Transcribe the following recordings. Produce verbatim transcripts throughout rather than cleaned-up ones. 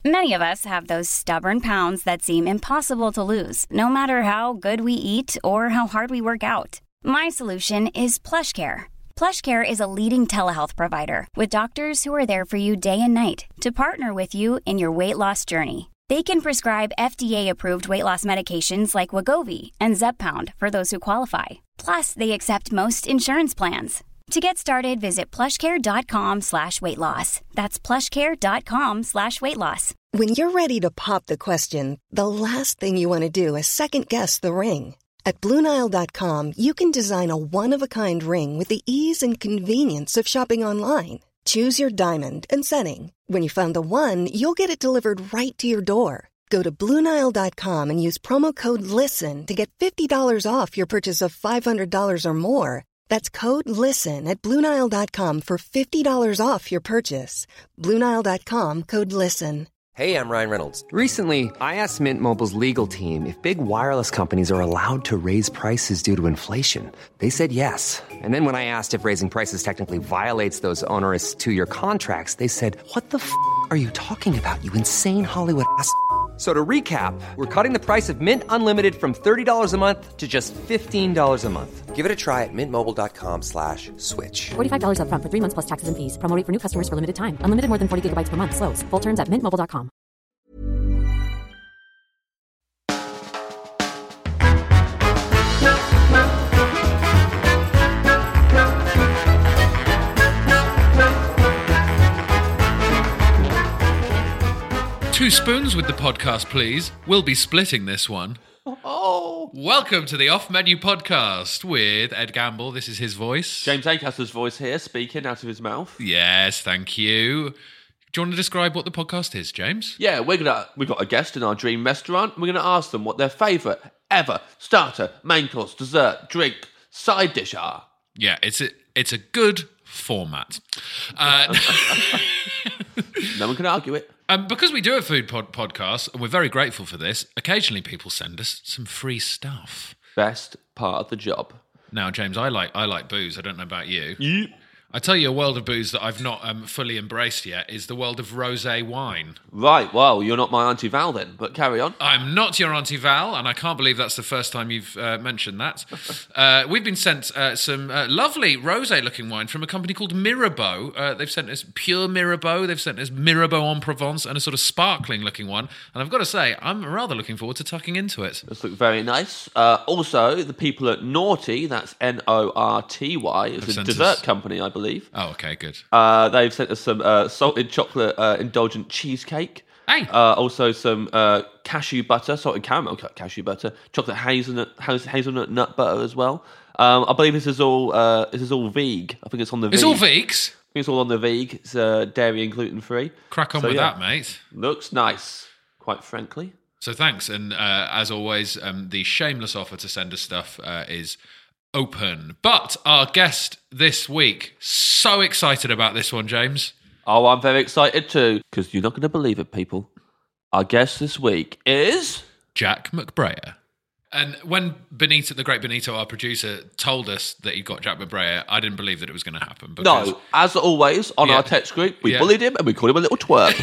Many of us have those stubborn pounds that seem impossible to lose, no matter how good we eat or how hard we work out. My solution is PlushCare. PlushCare is a leading telehealth provider with doctors who are there for you day and night to partner with you in your weight loss journey. They can prescribe F D A-approved weight loss medications like Wegovy and Zepbound for those who qualify. Plus, they accept most insurance plans. To get started, visit plushcare.com slash weight loss. That's plushcare.com slash weight loss. When you're ready to pop the question, the last thing you want to do is second-guess the ring. At Blue Nile dot com, you can design a one-of-a-kind ring with the ease and convenience of shopping online. Choose your diamond and setting. When you find the one, you'll get it delivered right to your door. Go to Blue Nile dot com and use promo code LISTEN to get fifty dollars off your purchase of five hundred dollars or more. That's code LISTEN at Blue Nile dot com for fifty dollars off your purchase. Blue Nile dot com, code LISTEN. Hey, I'm Ryan Reynolds. Recently, I asked Mint Mobile's legal team if big wireless companies are allowed to raise prices due to inflation. They said yes. And then when I asked if raising prices technically violates those onerous two-year contracts, they said, what the f*** are you talking about, you insane Hollywood ass f- So to recap, we're cutting the price of Mint Unlimited from thirty dollars a month to just fifteen dollars a month. Give it a try at mintmobile.com slash switch. forty-five dollars up front for three months plus taxes and fees. Promo rate for new customers for limited time. Unlimited more than forty gigabytes per month. Slows full terms at mint mobile dot com. Two spoons with the podcast, please. We'll be splitting this one. Oh. Welcome to the Off Menu Podcast with Ed Gamble. This is his voice. James Acaster's voice here, speaking out of his mouth. Yes, thank you. Do you want to describe what the podcast is, James? Yeah, we're gonna we've got a guest in our dream restaurant. We're gonna ask them what their favourite ever starter, main course, dessert, drink, side dish are. Yeah, it's a it's a good format. Uh, no one can argue it. Um, because we do a food pod- podcast, and we're very grateful for this, occasionally people send us some free stuff. Best part of the job. Now, James, I like I like booze. I don't know about you. You. I tell you, a world of booze that I've not um, fully embraced yet is the world of rosé wine. Right, well, you're not my Auntie Val then, but carry on. I'm not your Auntie Val, and I can't believe that's the first time you've uh, mentioned that. Uh, we've been sent uh, some uh, lovely rosé-looking wine from a company called Mirabeau. Uh, they've sent us pure Mirabeau, they've sent us Mirabeau en Provence, and a sort of sparkling-looking one. And I've got to say, I'm rather looking forward to tucking into it. This looks very nice. Uh, also, the people at Naughty, that's N O R T Y, it's a dessert us... company, I believe. Oh, okay, good. Uh, they've sent us some uh, salted chocolate uh, indulgent cheesecake. Hey. Uh, also some uh, cashew butter, salted caramel cashew butter, chocolate hazelnut hazelnut nut butter as well. Um, I believe this is all uh, this is all veg. I think it's on the. It's veg. all vegs. I think it's all on the veg. It's uh, dairy and gluten free. Crack on so, with yeah. that, mate. Looks nice, quite frankly. So thanks, and uh, as always, um, the shameless offer to send us stuff uh, is open. But our guest this week, so excited about this one, James. Oh, I'm very excited too, because you're not going to believe it, people. Our guest this week is... Jack McBrayer. And when Benito, the great Benito, our producer, told us that he got Jack McBrayer, I didn't believe that it was going to happen. Because, no, as always, on yeah, our text group, we yeah. bullied him and we called him a little twerp.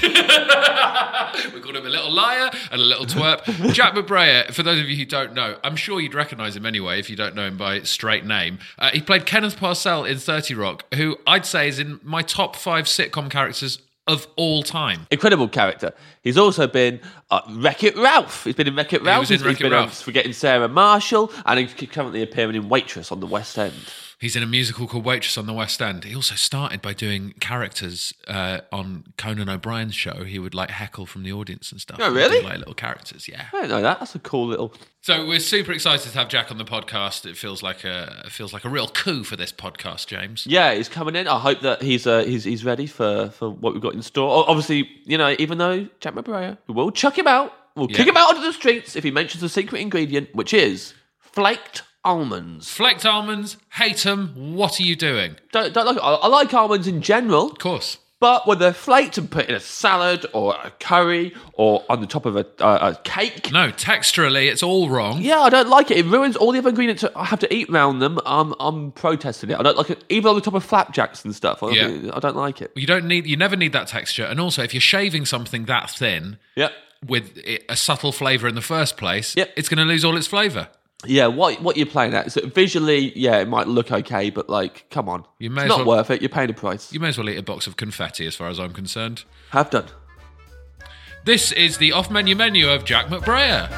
We called him a little liar and a little twerp. Jack McBrayer, for those of you who don't know, I'm sure you'd recognise him anyway if you don't know him by straight name. Uh, he played Kenneth Parcell in thirty Rock, who I'd say is in my top five sitcom characters of all time. Incredible character. He's also been uh, Wreck-It Ralph. He's been in Wreck-It Ralph. He was in he's, Wreck-It he's been Ralph. on Forgetting Sarah Marshall, and he's currently appearing in Waitress on the West End. He's in a musical called Waitress on the West End. He also started by doing characters uh, on Conan O'Brien's show. He would like heckle from the audience and stuff. Oh, really? Do, like little characters, yeah. I didn't know that. That's a cool little... So we're super excited to have Jack on the podcast. It feels like a it feels like a real coup for this podcast, James. Yeah, he's coming in. I hope that he's uh, he's he's ready for, for what we've got in store. Obviously, you know, even though Jack McBrayer, we will chuck him out. We'll Yeah. kick him out onto the streets if he mentions the secret ingredient, which is flaked almonds. Flaked almonds, hate them. What are you doing? Don't, don't like. I, I like almonds in general. Of course. But when they're flaked and put in a salad or a curry or on the top of a, uh, a cake, No, texturally, it's all wrong. yeah, I don't like it. It ruins all the other ingredients I have to eat around them. I'm, I'm protesting it. I don't like it, even on the top of flapjacks and stuff. I, Yeah. I don't like it. You don't need. You never need that texture. And also, if you're shaving something that thin Yep. with it- a subtle flavour in the first place, Yep. it's going to lose all its flavour. Yeah, what what you're playing at? So visually, yeah, it might look okay, but like, come on, You may it's as not well- worth it. You're paying a price. You may as well eat a box of confetti, as far as I'm concerned. Have done. This is the off-menu menu of Jack McBrayer.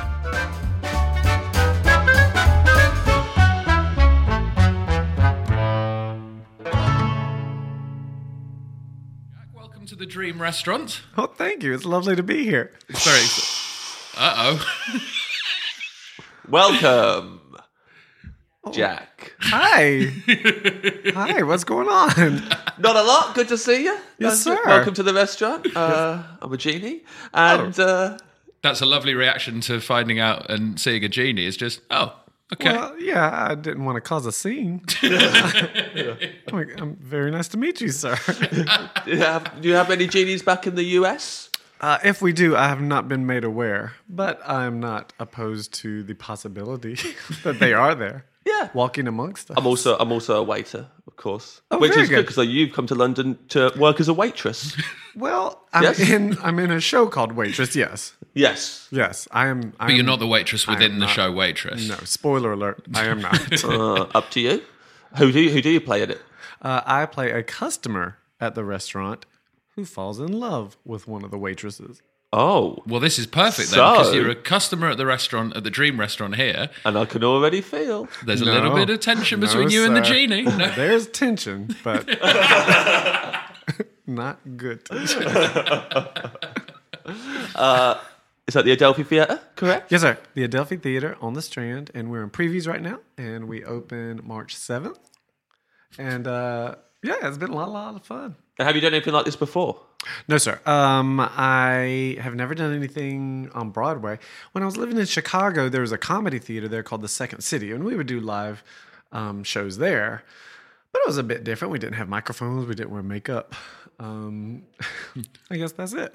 Jack, welcome to the Dream Restaurant. Oh, thank you. It's lovely to be here. It's very. Uh oh. Welcome, Jack. Hi. Hi, what's going on? Not a lot. Good to see you. Yes, Uh, sir. Welcome to the restaurant. Uh, I'm a genie, and uh, That's a lovely reaction to finding out and seeing a genie. Is just oh. Okay. Well, yeah, I didn't want to cause a scene. I'm, I'm very nice to meet you, sir. do, you have, do you have any genies back in the U S? Uh, if we do, I have not been made aware, but I'm not opposed to the possibility that they are there. Yeah. Walking amongst us. I'm also I'm also a waiter, of course, Oh, which very is good good. because you've come to London to work as a waitress. Well, I'm Yes? in I'm in a show called Waitress, yes. Yes. Yes, I am. But you're not the waitress I am within the not. show Waitress. No, spoiler alert, I am not. Uh, up to you. Who do you, who do you play in it? Uh, I play a customer at the restaurant who falls in love with one of the waitresses. Oh, Well, this is perfect then, So- because you're a customer at the restaurant, at the Dream Restaurant here. and I can already feel. There's a No. little bit of tension No, between you and the sir. genie. No. There's tension, but not good tension. Is that the Adelphi Theatre? Correct. Yes, sir. The Adelphi Theatre on the Strand, and we're in previews right now, and we open March seventh. And uh, yeah, it's been a lot, lot of fun. And have you done anything like this before? No, sir. Um, I have never done anything on Broadway. When I was living in Chicago, there was a comedy theater there called the Second City, and we would do live um, shows there. But it was a bit different. We didn't have microphones. We didn't wear makeup. Um, I guess that's it.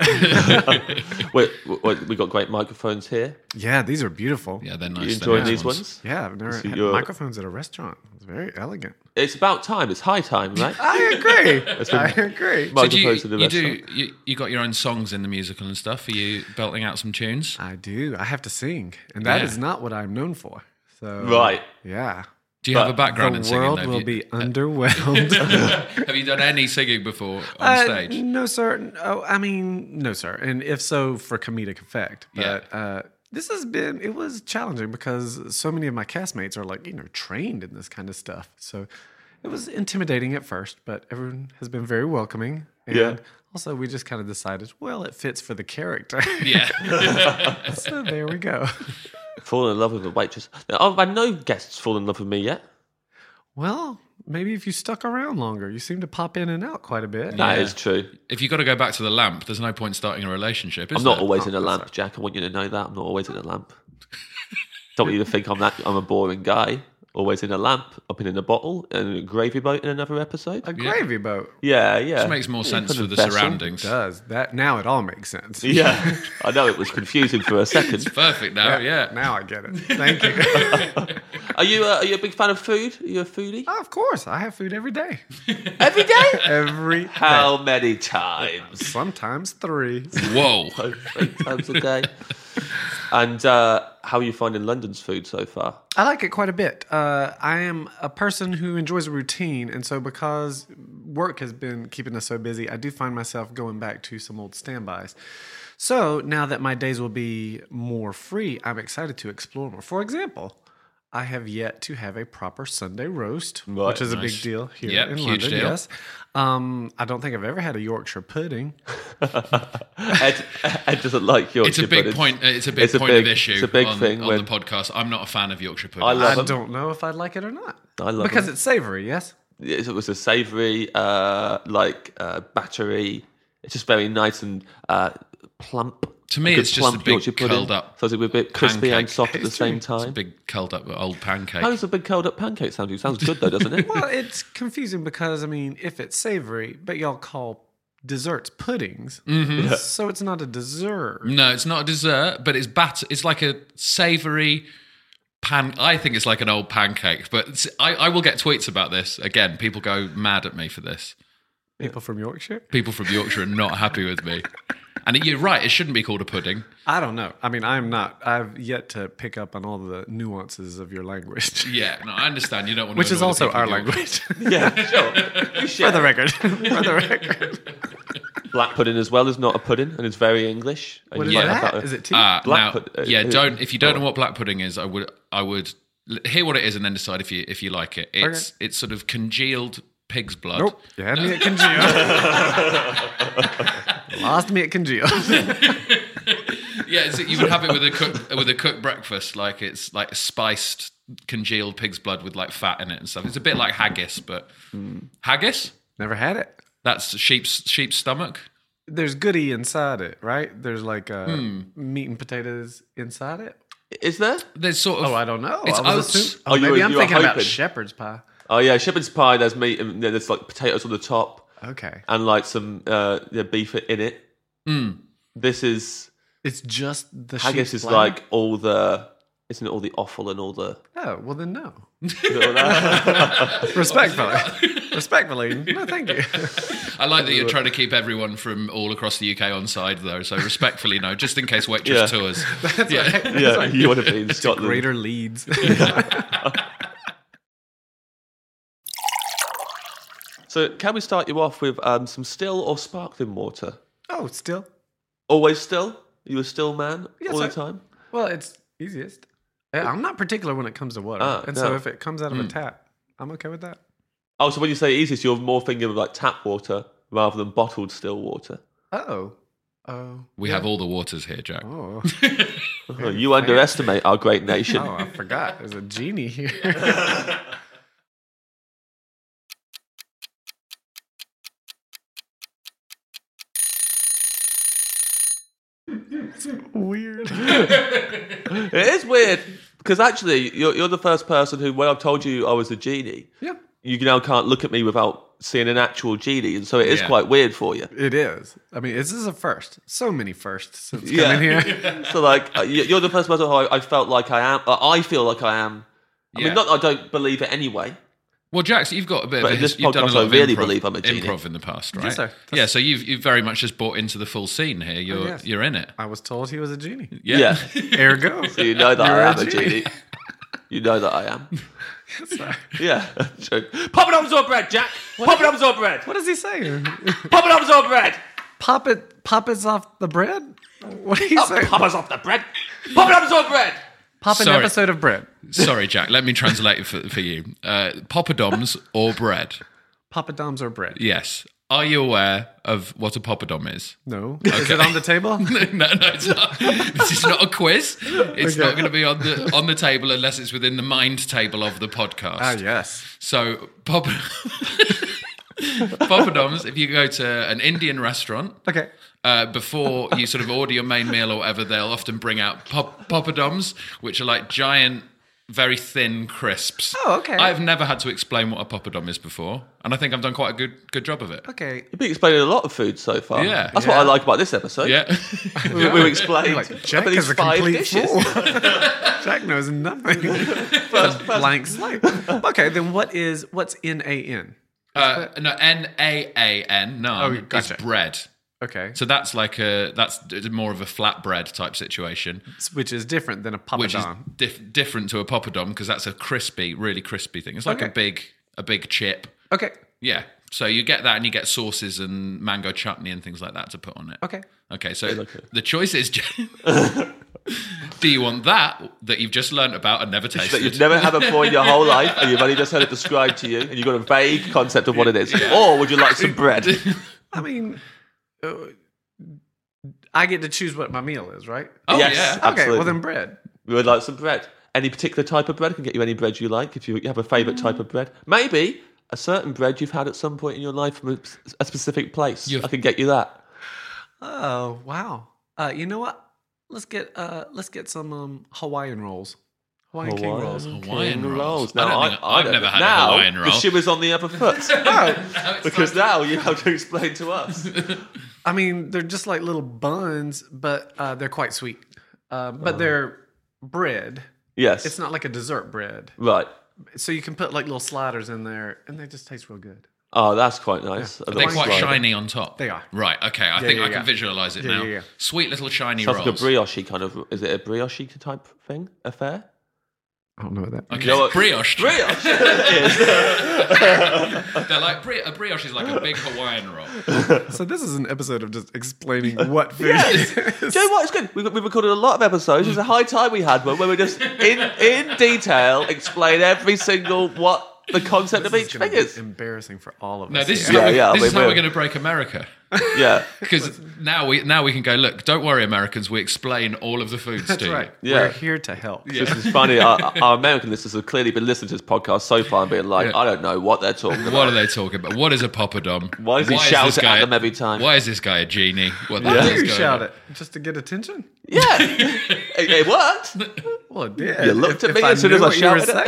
Wait, wait, we got great microphones here. Yeah, these are beautiful. Yeah, they're nice. You they're enjoying nice these ones? Yeah, I've never So had you're- microphones at a restaurant. It's very elegant. It's about time. It's high time, right? I agree. I agree. Mo- So do you, Microphones in the you do restaurant. you, you got your own songs in the musical and stuff? Are you belting out some tunes? I do. I have to sing, and that Yeah. is not what I'm known for. So Right. yeah. Do you have a But background in The singing? world though? Have will you- be underwhelmed. Have you done any singing before on Uh, stage? No, sir. Oh, I mean, no, sir. And if so, for comedic effect. But uh, this has been, it was challenging because so many of my castmates are like, you know, trained in this kind of stuff. So it was intimidating at first, but everyone has been very welcoming. And Yeah. also, we just kind of decided, well, it fits for the character. Yeah. So there we go. Fallen in love with a waitress. Now, I've had no guests fall in love with me yet. Well, maybe if you stuck around longer, you seem to pop in and out quite a bit. That Yeah. is true. If you've got to go back to the lamp, there's no point starting a relationship, is I'm not there? always in a lamp, Jack. I want you to know that. I'm not always in a lamp. Don't want you to think I'm that. I'm a boring guy. Always in a lamp, up in a bottle, and a gravy boat in another episode. A gravy boat. Yeah, yeah. Which makes more Yeah, sense kind for of the vessel. surroundings. Does that now it all makes sense. Yeah, I know it was confusing for a second. Perfect now, yeah. Now I get it. Thank you. Are you uh, are you a big fan of food? Are you a foodie? Oh, of course, I have food every day. Every day? Every How many times? day. Sometimes three. Whoa. Three times a day. And uh, how are you finding London's food so far? I like it quite a bit. Uh, I am a person who enjoys a routine, and so because work has been keeping us so busy, I do find myself going back to some old standbys. So now that my days will be more free, I'm excited to explore more. For example, I have yet to have a proper Sunday roast, Right, which is a nice. big deal here Yep, in huge London. deal. Yes, um, I don't think I've ever had a Yorkshire pudding. Ed, Ed doesn't like Yorkshire It's a big puddings. point. It's a big It's a point big- of issue it's a big on, thing on when- the podcast. I'm not a fan of Yorkshire pudding. I love I them. don't know if I'd like it or not. I love because them. it's savory. Yes. It was a savoury, uh, like uh, battery. It's just very nice and uh, plump. To me, good it's just a plump big Yorkshire pudding. curled up So it's a bit crispy and pancake. soft at the same It's a time. big curled up old pancake. How does a big curled up pancake sound? It sounds good though, doesn't it? Well, it's confusing because I mean, if it's savory, but y'all call desserts, puddings. Mm-hmm. So it's not a dessert. No, it's not a dessert, but it's batter. It's like a savoury pan. I think it's like an old pancake, but it's- I, I will get tweets about this. Again, people go mad at me for this. People from Yorkshire? People from Yorkshire are not happy with me. And you're right, it shouldn't be called a pudding. I don't know. I mean, I'm not. I've yet to pick up on all the nuances of your language. Yeah, no, I understand. You don't want to Which is annoy the also people our of Yorkshire. language. Yeah, sure. You For the share. record. For the record. Black pudding as well is not a pudding, and it's very English. And What you is might have that? that- Is it tea? Uh, Black now, pud- uh, yeah, uh, don't. If you don't oh. know what black pudding is, I would, I would l- hear what it is and then decide if you if you like it. It's it's sort of congealed pig's blood. Nope. You had me at congeal. Lost me at congeal. Yeah, so you would have it with a cook with a cooked breakfast, like it's like spiced congealed pig's blood with like fat in it and stuff. It's a bit like haggis, but haggis. Never had it. That's sheep's sheep's stomach. There's goodie inside it, right? There's like uh, Hmm. meat and potatoes inside it. Is there? There's sort of. Oh, I don't know. It's I was oats. assuming- Oh, Oh, you maybe were- I'm you were thinking about hoping. shepherd's pie. Oh yeah, shepherd's pie. There's meat and there's like potatoes on the top Okay. and like some uh, yeah, beef in it. Mm. This is It's just the haggis sheep's is bladder? like all the isn't it all the offal and all the Oh, well then no. all that? Respectfully. Respectfully. No, thank you. I like that you're trying to keep everyone from all across the U K on side, though. So respectfully, no, just in case Waitress Yeah. tours. That's Yeah. right. Yeah, you want to be in To Scotland. Greater Leeds. So can we start you off with um, some still or sparkling water? Oh, still? Always still? Are you a still man Yes, all the sir. time? Well, it's easiest. Yeah, I'm not particular when it comes to water. Ah, and no. so if it comes out of Hmm. a tap, I'm okay with that. Oh, so when you say easiest, you're more thinking of like tap water rather than bottled still water. Oh. Oh. We have all the waters here, Jack. Oh. Oh, you underestimate our great nation. Oh, I forgot. There's a genie here. It's weird. It is weird because actually, you're, you're the first person who, when I've told you I was a genie, Yeah. you now can't look at me without seeing an actual genie, and so it is Yeah. quite weird for you. It is. I mean, this is a first. So many firsts since Yeah. coming here. So, like, uh, you- you're the first person who I, I felt like I am. Uh, I feel like I am. I Yeah. mean, not that I don't believe it anyway. Well, Jax, you've got a bit But of a in this his- you've done a podcast, lot I of really improv, believe I'm a genie. improv in the past, right? sir. Yeah, so you've you've very much just bought into the full scene here. You're Oh, yes. you're in it. I was told he was a genie. Yeah. Ergo. So you know that You're I a am a genie. genie. You know that I am. Sorry. Yeah. True. Poppadoms or bread, Jack? Poppadoms or bread? What is he saying? Poppadoms or bread? Pop it, pop it's off the bread? What are you Oh, saying? pop us off the bread. Poppadoms or bread? Pop an Sorry. episode of bread. Sorry, Jack. Let me translate it for, for you. Uh, poppadoms or bread? Papadoms or bread? Yes. Are you aware of what a poppadom is? No. Is it on the table? no, no, it's not. This is not a quiz. It's not going to be on the on the table unless it's within the mind table of the podcast. Ah, yes. So, pop- poppadoms, if you go to an Indian restaurant, Okay. uh, before you sort of order your main meal or whatever, they'll often bring out pop- poppadoms, which are like giant, very thin crisps. Oh, okay. I've never had to explain what a poppadom is before, and I think I've done quite a good good job of it. Okay. You've been explaining a lot of food so far. Yeah. That's what Yeah. I like about this episode. Yeah. We, we've explained Like, Jack at least is a five complete dishes. fool. Jack knows nothing. It's a blank slate. Okay, then what is what's N A N? Uh, no, N A A N, no, Oh, gotcha. is bread. Okay. So that's like a that's more of a flatbread type situation, Which is different than a which is papadom. dif- different to a poppadom because that's a crispy, really crispy thing. It's like a Okay. big a big chip. Okay. Yeah. So you get that, and you get sauces and mango chutney and things like that to put on it. Okay. Okay. So like it. the choice is: do you want that that you've just learnt about and never That tasted? you've never had before in your whole life, and you've only just heard it described to you, and you've got a vague concept of what it is. Or would you like some bread? I mean, uh, I get to choose what my meal is, right? Oh Yes. yeah. Okay, Absolutely. well then bread. We would like some bread. Any particular type of bread? I can get you any bread you like if you have a favourite type of bread. Maybe a certain bread you've had at some point in your life from a, a specific place. You've- I can get you that. Oh wow. Uh, you know what? Let's get uh, let's get some um, Hawaiian rolls. Hawaiian king rolls. Hawaiian King rolls. Now, I don't I, think- I I've don't never know. had a now, Hawaiian roll. the shoe is on the other foot. because now you have to explain to us. I mean, they're just like little buns, but uh, they're quite sweet. Uh, but they're bread. Yes. It's not like a dessert bread. Right. So you can put like little sliders in there, and they just taste real good. Oh, that's quite nice. A Are they little quite slider. shiny on top? They are. Right, okay. I think yeah, I can yeah. visualise it Yeah, now. yeah, yeah. Sweet little shiny Sounds rolls. like a brioche kind of. Is it a brioche type thing? Affair? I don't know what that means. Okay. You know what- Brioche. Brioche. It is. They're like, bri- a brioche is like a big Hawaiian roll. So this is an episode of just explaining what food is. Do you know what? It's good. We've, we've recorded a lot of episodes. It's a high time we had one where we just in in detail explain every single what the concept This of is each gonna thing be is. embarrassing for all of us. No, this is here. how, Yeah, we, yeah, this we is how will. we're going to break America. Yeah. Because now we now we can go, look, don't worry, Americans, we explain all of the foods That's to right. Yeah. We're here to help. This is funny. Our, our American listeners have clearly been listening to this podcast so far and being like, Yeah. I don't know what they're talking you. about. What are they talking about? What is a poppadom? Why does he is shout this it guy at a- them every time? Why is this guy a genie? What the Yeah. hell Why is do you going shout on? it? Just to get attention? Yeah. it, it worked. Well, it did. You looked If- at me if as soon knew as I what you were shouted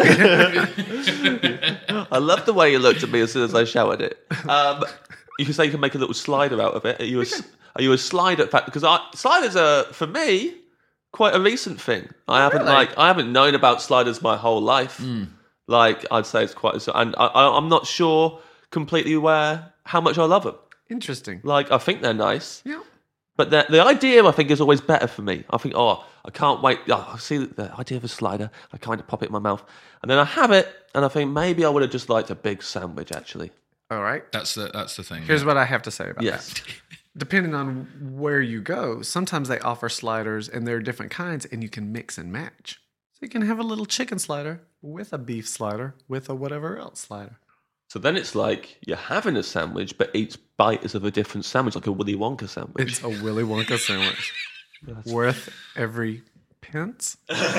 saying. I love the way you looked at me as soon as I shouted it. Um, you can say you can make a little slider out of it. Are you a, are you a slider? In fact, because I, sliders are, for me, quite a recent thing. I haven't Really? like I haven't known about sliders my whole life. Like I'd say it's quite, a, and I, I, I'm not sure completely where how much I love them. Interesting. Like I think they're nice. Yeah. But the, the idea, I think, is always better for me. I think, oh, I can't wait. Oh, I see the idea of a slider. I kind of pop it in my mouth. And then I have it, and I think maybe I would have just liked a big sandwich, actually. All right. That's the that's the thing. Here's yeah. what I have to say about Yes. that. Depending on where you go, sometimes they offer sliders, and there are different kinds, and you can mix and match. So you can have a little chicken slider with a beef slider with a whatever else slider. So then it's like you're having a sandwich, but each bite is of a different sandwich, like a Willy Wonka sandwich. It's a Willy Wonka sandwich. Worth every pence.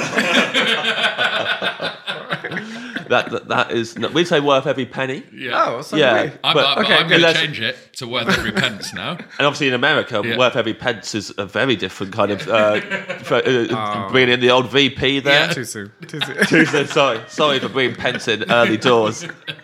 that, that that is, no, we say worth every penny. Yeah. Oh, so Yeah. do we. I'm, but- I'm, okay, I'm going to let's- change it to worth every pence now. And obviously in America, Yeah. worth every pence is a very different kind of, uh, for, uh, bringing in the old V P there. Yeah. Too soon. Too soon. Tuesday, sorry, sorry for bringing pence in early doors.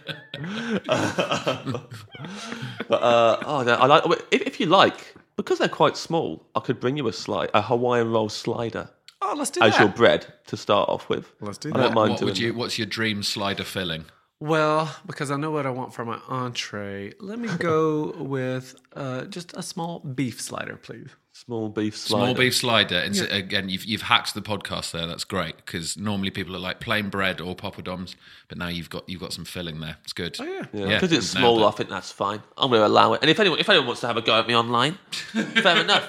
but uh, oh, no, I like if, if you like, because they're quite small. I could bring you a slide, a Hawaiian roll slider Oh, let's do as that. your bread to start off with. Let's do I that. don't mind What doing would you? that. What's your dream slider filling? Well, because I know what I want for my entree, let me go with uh, just a small beef slider, please. Small beef slider. Small beef slider. And so, again, you've you've hacked the podcast there. That's great because normally people are like plain bread or poppadoms, but now you've got you've got some filling there. It's good. Oh, yeah. Yeah, because it's nailed small, it. I think that's fine. I'm going to allow it. And if anyone, if anyone wants to have a go at me online, fair enough.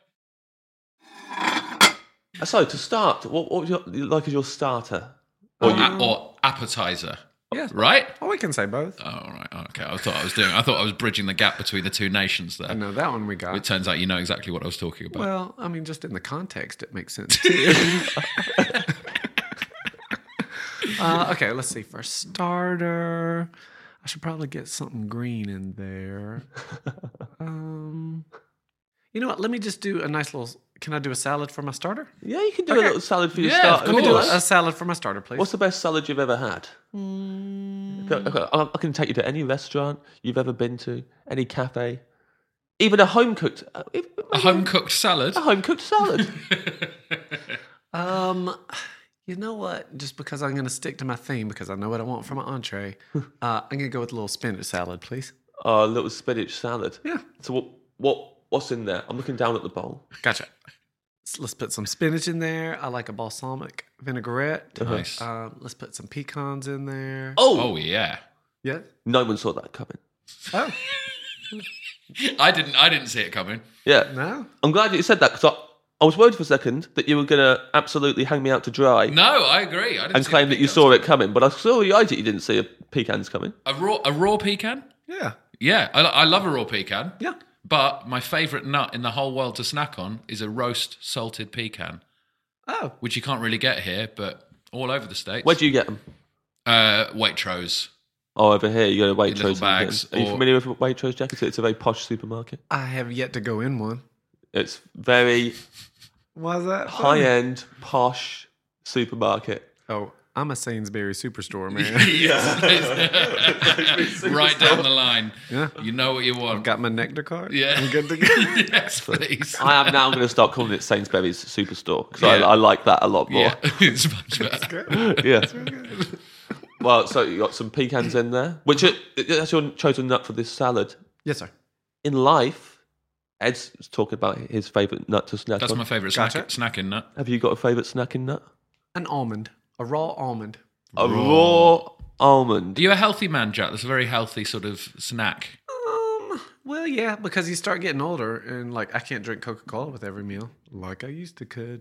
So to start, what, what would you like as your starter? Or, a- or appetizer. Yes. Right? Oh, we can say both. Oh, all right. Okay. I thought I was doing. I thought I was bridging the gap between the two nations there. I know that one we got. It turns out you know exactly what I was talking about. Well, I mean, just in the context, it makes sense too. uh, okay, let's see. For starter, I should probably get something green in there. Um, you know what? Let me just do a nice little. Can I do a salad for my starter? Yeah, you can do Okay. a little salad for your Yeah, starter. of Let me do course. a, a salad for my starter, please. What's the best salad you've ever had? Mm. Okay, okay, I I can take you to any restaurant you've ever been to, any cafe, even a home cooked, a home cooked salad. a home cooked salad. Um, you know what? Just because I'm going to stick to my theme, because I know what I want for my entree, uh, I'm going to go with a little spinach salad, please. Oh, a little spinach salad. Yeah. So what? What? What's in there? I'm looking down at the bowl. Gotcha. So let's put some spinach in there. I like a balsamic vinaigrette. Nice. Um, let's put some pecans in there. Oh, Oh yeah. Yeah. no one saw that coming. Oh, I didn't. I didn't see it coming. Yeah. no. I'm glad that you said that because I, I was worried for a second that you were going to absolutely hang me out to dry No, I agree. I didn't and see claim the that you pecans. saw it coming. But I saw your eyes that you didn't see a pecans coming. a raw a raw pecan. Yeah. Yeah, I, I love a raw pecan. Yeah. But my favourite nut in the whole world to snack on is a roast salted pecan, Oh, which you can't really get here, but all over the States. Where do you get them? Uh, Waitrose. Oh, over here you go to In little Waitrose. and bags, get 'em. Are you or- familiar with Waitrose, Jack? It's, it's a very posh supermarket. I have yet to go in one. It's very Why is that? high-end, posh supermarket. Oh, I'm a Sainsbury Superstore, man. Right down the line. Yeah. You know what you want. Got my Nectar card? Yeah. I'm good to go. Yes, please. I am now going to start calling it Sainsbury's Superstore because Yeah. I, I like that a lot more. Yeah, it's much better. Yeah. Well, so you got some pecans in there, which are, that's your chosen nut for this salad. Yes, sir. In life, Ed's talking about his favourite nut to snack That's on. my favourite Gotcha. snack, snacking nut. Have you got a favourite snacking nut? An almond. A raw almond. A raw almond. Are you a healthy man, Jack? That's a very healthy sort of snack. Um, well, yeah, because you start getting older, and like I can't drink Coca Cola with every meal like I used to could.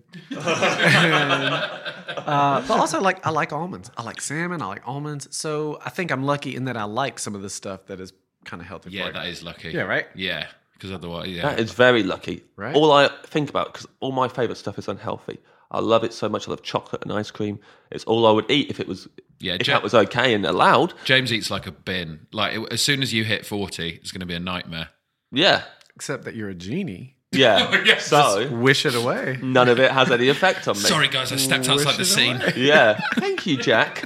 And, uh, but also, like I like almonds. I like salmon. I like almonds. So I think I'm lucky in that I like some of the stuff that is kind of healthy. Yeah, for that you. is lucky. Yeah, right? Yeah, because otherwise, yeah. That is very lucky. Right. All I think about, because all my favourite stuff is unhealthy. I love it so much. I love chocolate and ice cream. It's all I would eat if it was, Yeah, if Ja- that was okay and allowed. James eats like a bin. Like it, as soon as you hit forty, it's going to be a nightmare. Yeah. Except that you're a genie. Yeah. So Wish it away. none of it has any effect on me. Sorry, guys, I stepped outside the Wish it scene. away. Yeah. Thank you, Jack.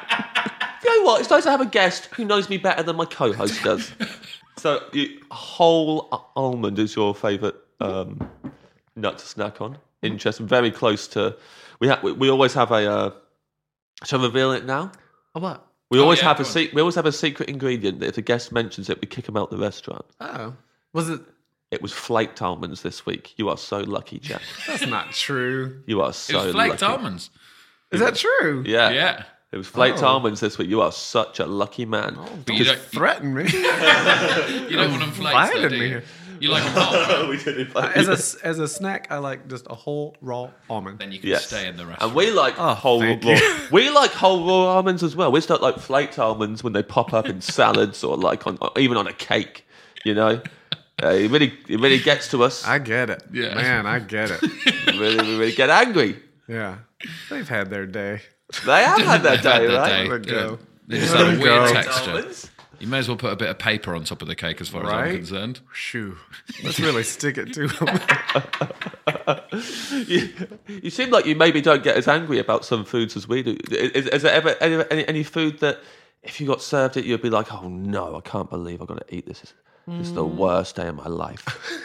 You know what? It's nice to have a guest who knows me better than my co-host does. So, you, whole a- almond is your favourite um, nut to snack on. Interesting. Very close to. We ha- we, we always have a. Uh, shall I reveal it now? A what? We Oh, always yeah, have go a on. se- we always have a secret ingredient that if a guest mentions it, we kick them out the restaurant. Oh. Was it? It was flaked almonds this week. You are so lucky, Jack. That's not true. You are It so was flaked lucky. almonds. Is that true? Yeah. Yeah. It was flaked Oh. almonds this week. You are such a lucky man. But you don't, Threaten me. you don't want them flaked, though, Invited do me you? here. You like them hot, right? we did invite as you. a as a snack, I like just a whole raw almond. Then you can Yes. stay in the restaurant. And we like Oh, whole raw, thank you. we like whole raw almonds as well. We start like flaked almonds when they pop up in salads or like on or even on a cake. You know, uh, it really it really gets to us. I get it. Yeah. Man, I get it. really we really get angry. Yeah. They've had their day. They have had their They've had day, their right? day. Let it go. They just Let have a it weird go. texture. Almonds. You may as well put a bit of paper on top of the cake, as far as I'm Right? concerned. Shoo. Let's really stick it to them. You, you seem like you maybe don't get as angry about some foods as we do. Is, is there ever any, any, any food that if you got served it, you'd be like, oh no, I can't believe I've got to eat this. This is the worst day of my life.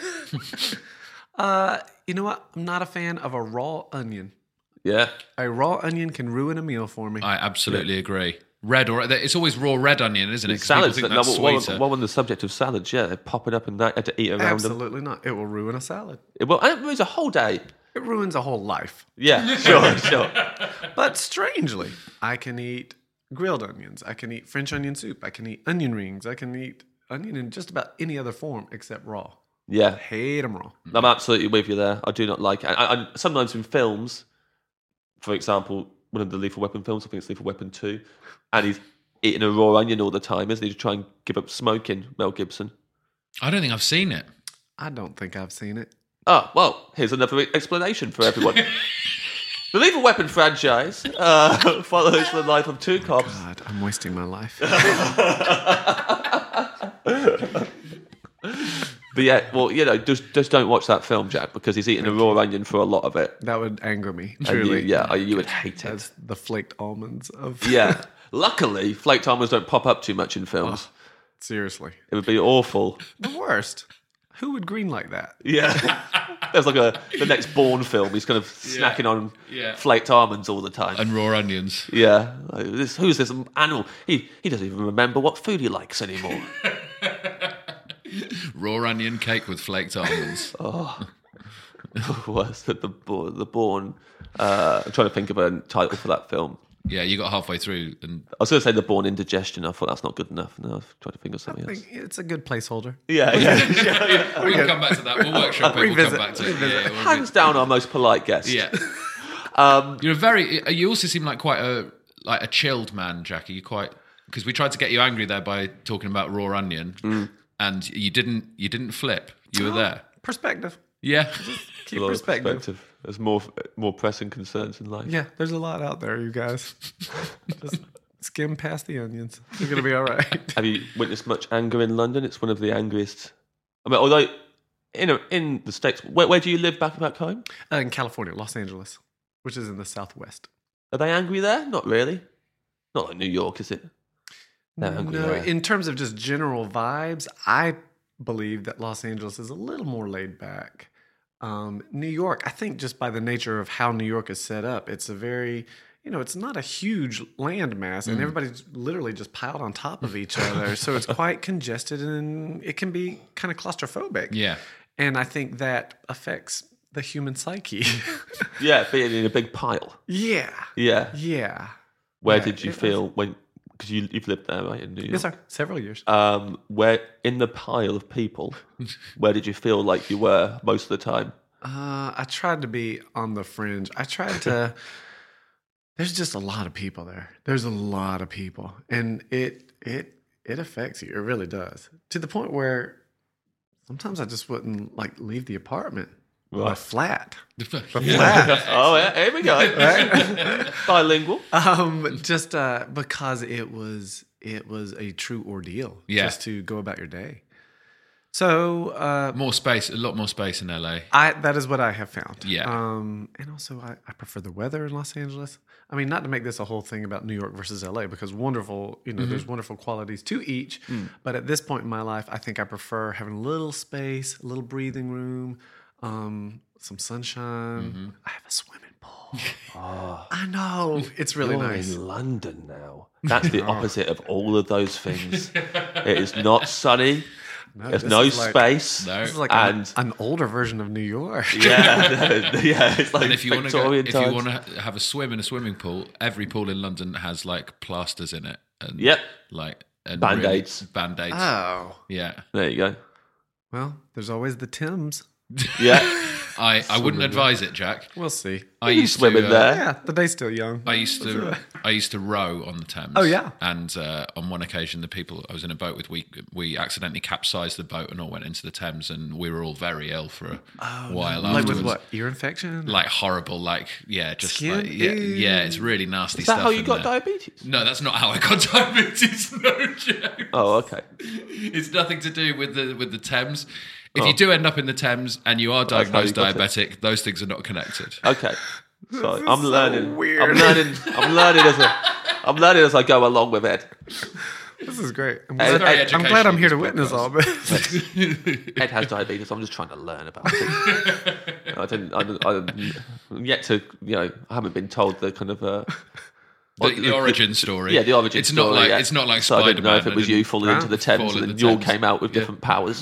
Uh, you know what? I'm not a fan of a raw onion. Yeah. A raw onion can ruin a meal for me. I absolutely agree. Red or it's always raw red onion, isn't it? 'Cause Salads, people that, think no, that's while, sweeter. while on the subject of salads, yeah, they're popping up and that, you had to eat around them. Absolutely not. It will ruin a salad. It, well, and it was a whole day. It ruins a whole life. Yeah, sure, sure. But strangely, I can eat grilled onions. I can eat French onion soup. I can eat onion rings. I can eat onion in just about any other form except raw. Yeah, Hate them raw. I'm absolutely with you there. I do not like it. I, I, sometimes in films, for example, one of the Lethal Weapon films, I think it's Lethal Weapon two, and he's eating a raw onion all the time, isn't he, to try and give up smoking, Mel Gibson. I don't think I've seen it. I don't think I've seen it. Oh, well, here's another explanation for everyone. The Lethal Weapon franchise uh, follows the life of two cops. God, I'm wasting my life. But yeah, well, you know, just just don't watch that film, Jack, because he's eating a raw onion for a lot of it. That would anger me, And truly. you, yeah, you would hate it. That's the flaked almonds of... Yeah. Luckily, flaked almonds don't pop up too much in films. Seriously. It would be awful. The worst. Who would green like that? Yeah. There's like a the next Bourne film. He's kind of snacking on Yeah. flaked almonds all the time. And raw onions. Yeah. Like, this, who's this animal? He he doesn't even remember what food he likes anymore. Raw onion cake with flaked almonds. Worse than the Bourne. The Bourne. Uh, I'm trying to think of a title for that film. Yeah, you got halfway through and I was going to say the Bourne Indigestion. I thought that's not good enough. No, I've tried to think of I something else. think it's a good placeholder. Yeah, yeah. we can come back to that. We'll workshop it. We'll come Revisit, back to it. revisit. Yeah, we'll Hands down, our most polite guest. Yeah. Um, You're a very. You also seem like quite a like a chilled man, Jackie. You quite because we tried to get you angry there by talking about raw onion, Mm. and you didn't. You didn't flip. You were there. Perspective. Yeah. Keep a lot of perspective. perspective. There's more more pressing concerns in life. Yeah, there's a lot out there, you guys. Just skim past the onions. You're going to be all right. Have you witnessed much anger in London? It's one of the angriest. I mean, although in a, in the States, where, where do you live back back home? Uh, in California, Los Angeles, which is in the southwest. Are they angry there? Not really. Not like New York, is it? They're angry No, there. in terms of just general vibes, I believe that Los Angeles is a little more laid back. Um, New York, I think just by the nature of how New York is set up, it's a very, you know, it's not a huge land mass and everybody's literally just piled on top of each other. So it's quite congested and it can be kind of claustrophobic. Yeah. And I think that affects the human psyche. Yeah, being in a big pile. yeah. Yeah. Yeah. Where Yeah, did you it feel when? Because you you've lived there, right, in New York. Yes, sir. Several years. Um, where in the pile of people, where did you feel like you were most of the time? Uh, I tried to be on the fringe. I tried to. There's just a lot of people there. There's a lot of people, and it it it affects you. It really does. To the point where sometimes I just wouldn't like leave the apartment. Or a Right. flat. Yeah. Oh, yeah, here we go. Bilingual. Um, just uh, because it was it was a true ordeal. Yeah. Just to go about your day. So uh, More space, a lot more space in L A. I that is what I have found. Yeah. Um, and also I, I prefer the weather in Los Angeles. I mean, not to make this a whole thing about New York versus L A, because wonderful, you know, Mm-hmm. there's wonderful qualities to each. Mm. But at this point in my life, I think I prefer having a little space, a little breathing room, um, some sunshine. Mm-hmm. I have a swimming pool. I know. It's really You're nice. in London now. That's the opposite of all of those things. It is not sunny. No, There's this no is like- space. No. This is like and an, an older version of New York. yeah, yeah, it's like And if you want to go, Victorian if you times. want to have a swim in a swimming pool, every pool in London has like plasters in it. And Yep. Like and Band-Aids. Really, Band-Aids. Oh. Yeah. There you go. Well, there's always the Thames. Yeah, I, I wouldn't advise it, Jack. We'll see. I You can used swim to in uh, there. Yeah, the day's still young. I used to I used to row on the Thames. Oh, yeah? And uh, on one occasion, the people I was in a boat with, we we accidentally capsized the boat and all went into the Thames, and we were all very ill for a while Like afterwards. with what? Ear infection? Like horrible, like yeah, just Skin? like yeah, Ew. yeah, it's really nasty is that stuff. how you in got there. diabetes? No, that's not how I got diabetes. No joke. Oh, okay. It's nothing to do with the with the Thames. If Oh. you do end up in the Thames and you are That's how you diagnosed got it. diabetic, those things are not connected. Okay. So I'm so learning. weird. I'm learning. I'm learning as a, I'm learning as I go along with Ed. This is great. I'm Ed- glad, Ed- I'm, glad I'm here to educational, witness this all this. Ed has diabetes. I'm just trying to learn about it. I didn't. I, didn't- I, didn't- I'm yet to. You know, I haven't been told the kind of. Uh, The, the origin story. Yeah, the origin It's story. not like yeah. it's not like So I Spider-Man. didn't know if it was you falling into the Thames fall and in then the you all Thames. came out with Yeah. different powers.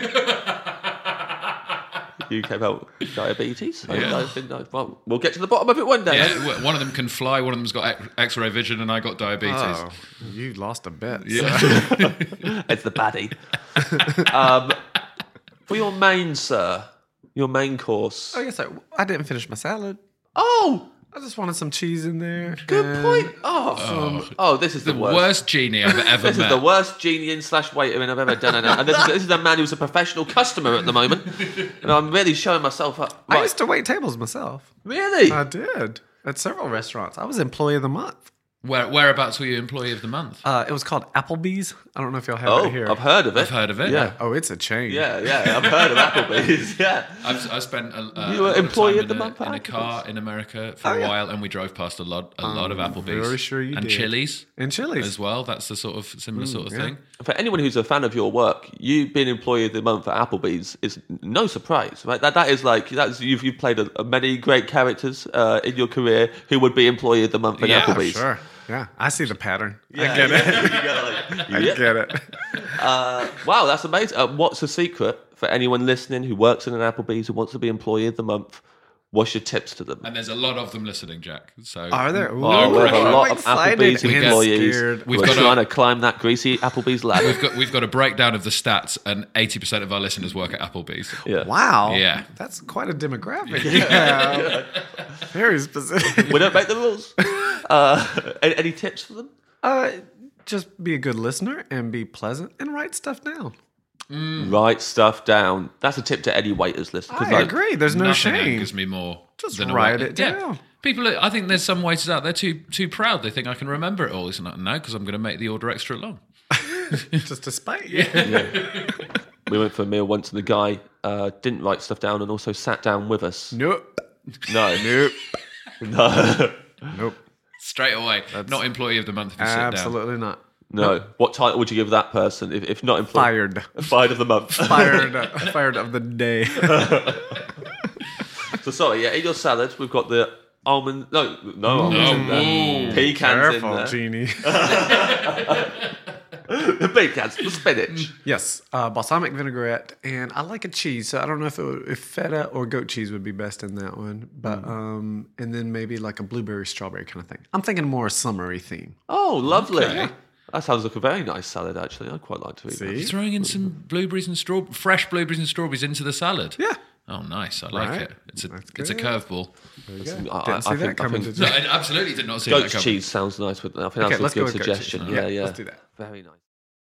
You came out with diabetes. I, Yeah. I think, no, well, we'll get to the bottom of it one day. Yeah, w- one of them can fly. One of them's got X- X-ray vision, and I got diabetes. Oh, you lost a bet. Yeah. It's the baddie. um, for your main, sir, your main course. Oh, yes, I, I didn't finish my salad. Oh, I just wanted some cheese in there. good and- point. Oh, oh, this is the, the worst. worst genie I've ever This met. is the worst genie in slash waiter in I've ever done. And this is, this is a man who's a professional customer at the moment. And I'm really showing myself up. I Right. used to wait tables myself. Really? I did. At several restaurants. I was employee of the month. Where, whereabouts were you employee of the month? Uh, it was called Applebee's. I don't know if y'all have oh, it here. I've heard of it. I've heard of it. Yeah. Oh, it's a chain. Yeah, yeah, I've heard of Applebee's. Yeah. I've, I spent a, a, You were a lot employee of of time the in a, month at in a car Applebee's? in America for Oh, a yeah. while, and we drove past a lot, a lot of Applebee's. very sure you and did. Chili's And Chili's. as well. That's the sort of similar sort of yeah. thing. For anyone who's a fan of your work, you being employee of the month at Applebee's is no surprise, right? That that is like that's you've you've played a, a many great characters uh, in your career who would be employee of the month at Yeah, Applebee's. Sure. Yeah. I see the pattern. Yeah, I get it. yeah, you go like, I yep. get it. Uh, wow, that's amazing. Uh, what's the secret for anyone listening who works in an Applebee's who wants to be employee of the month? What's your tips to them? And there's a lot of them listening, Jack. So Are there? Ooh, Oh, we have a pressure. lot I'm of excited Applebee's and employees scared. who We've are got a- trying to climb that greasy Applebee's ladder. We've got we've got a breakdown of the stats, and eighty percent of our listeners work at Applebee's. Yeah. Wow. Yeah. That's quite a demographic. Yeah. Very specific. We don't make the rules. Uh, any, any tips for them? Uh, just be a good listener and be pleasant and write stuff down. Write stuff down. That's a tip to any waiters list. 'cause, I like, agree. There's no Nothing shame. angers me more. Just than a write wait- it Yeah. down. People, are- I think there's some waiters out there too too proud. They think I can remember it all. It's not no, because I'm going to make the order extra long. Just to spite you. We went for a meal once, and the guy uh, didn't write stuff down and also sat down with us. Nope. No, nope, no. Nope. Straight away. Not employee of the month if you sit down. Absolutely not. No. What title would you give that person if, if not employed? Fired. Fired of the month. Fired. Fired of the day. So sorry, yeah, in your salad, we've got the almond... No, no almonds in there. Ooh. Pecans Careful, in there. Genie. The pecans, the spinach. Yes, uh, balsamic vinaigrette, and I like a cheese. So I don't know if it would, if feta or goat cheese would be best in that one, but um, and then maybe like a blueberry strawberry kind of thing. I'm thinking more a summery theme. Oh, lovely. Okay. That sounds like a very nice salad, actually. I'd quite like to eat See? that. You're throwing in some blueberries and straw, fresh blueberries and strawberries into the salad. Yeah. Oh, nice. I like Right. it. It's a That's it's a good. curveball. I, Didn't I, see I that think, I coming, think did No, you? I absolutely did not see goat that coming. cheese sounds nice. With, I think Okay, that's let's a go good with goat suggestion. cheese. Yeah, Yeah, yeah. let's do that. Very nice.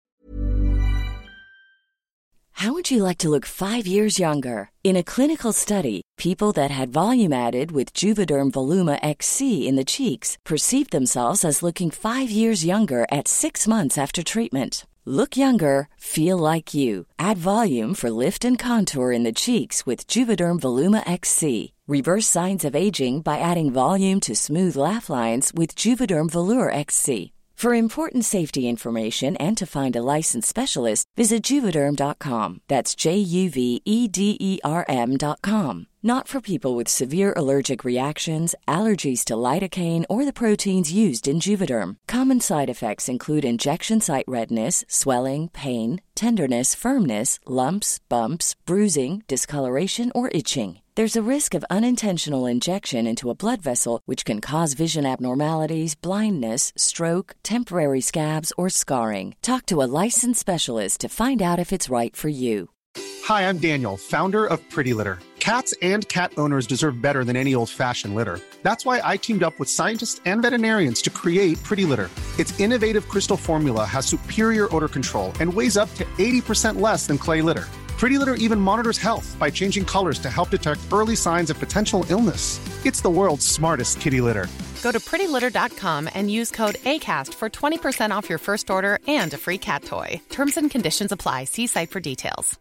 How would you like to look five years younger? In a clinical study, people that had volume added with Juvederm Voluma X C in the cheeks perceived themselves as looking five years younger at six months after treatment. Look younger, feel like you. Add volume for lift and contour in the cheeks with Juvederm Voluma X C. Reverse signs of aging by adding volume to smooth laugh lines with Juvederm Volure X C. For important safety information and to find a licensed specialist, visit Juvederm dot com. That's J U V E D E R M dot com. Not for people with severe allergic reactions, allergies to lidocaine, or the proteins used in Juvederm. Common side effects include injection site redness, swelling, pain, tenderness, firmness, lumps, bumps, bruising, discoloration, or itching. There's a risk of unintentional injection into a blood vessel, which can cause vision abnormalities, blindness, stroke, temporary scabs, or scarring. Talk to a licensed specialist to find out if it's right for you. Hi, I'm Daniel, founder of Pretty Litter. Cats and cat owners deserve better than any old-fashioned litter. That's why I teamed up with scientists and veterinarians to create Pretty Litter. Its innovative crystal formula has superior odor control and weighs up to eighty percent less than clay litter. Pretty Litter even monitors health by changing colors to help detect early signs of potential illness. It's the world's smartest kitty litter. Go to pretty litter dot com and use code ACAST for twenty percent off your first order and a free cat toy. Terms and conditions apply. See site for details.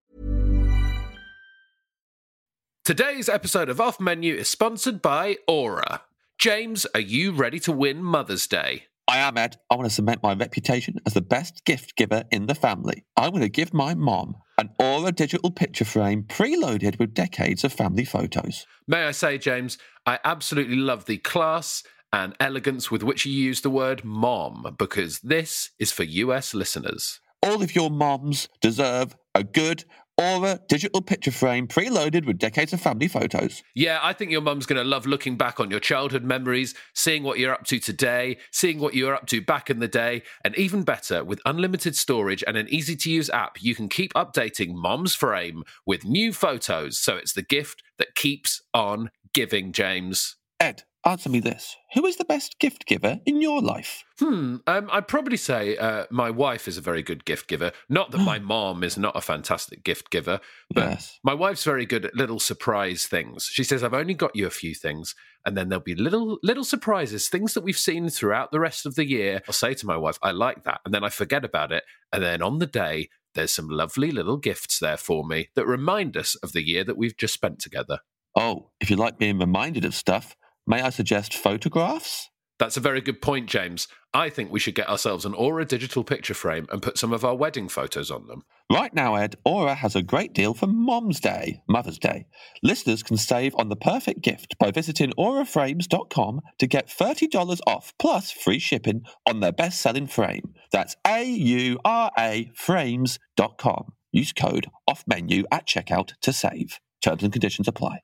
Today's episode of Off Menu is sponsored by Aura. James, are you ready to win Mother's Day? I am, Ed. I want to cement my reputation as the best gift giver in the family. I'm going to give my mom an Aura digital picture frame preloaded with decades of family photos. May I say, James, I absolutely love the class and elegance with which you use the word mom, because this is for U S listeners. All of your moms deserve a good Aura digital picture frame preloaded with decades of family photos. Yeah, I think your mum's going to love looking back on your childhood memories, seeing what you're up to today, seeing what you were up to back in the day, and even better, with unlimited storage and an easy-to-use app, you can keep updating Mom's Frame with new photos, so it's the gift that keeps on giving, James. Ed, answer me this. Who is the best gift giver in your life? Hmm, um, I'd probably say uh, my wife is a very good gift giver. Not that my mom is not a fantastic gift giver, but Yes. my wife's very good at little surprise things. She says, I've only got you a few things, and then there'll be little little surprises, things that we've seen throughout the rest of the year. I'll say to my wife, I like that, and then I forget about it, and then on the day, there's some lovely little gifts there for me that remind us of the year that we've just spent together. Oh, if you like being reminded of stuff, may I suggest photographs? That's a very good point, James. I think we should get ourselves an Aura digital picture frame and put some of our wedding photos on them. Right now, Ed, Aura has a great deal for Mom's Day, Mother's Day. Listeners can save on the perfect gift by visiting aura frames dot com to get thirty dollars off plus free shipping on their best-selling frame. That's A U R A frames dot com. Use code OFFMENU at checkout to save. Terms and conditions apply.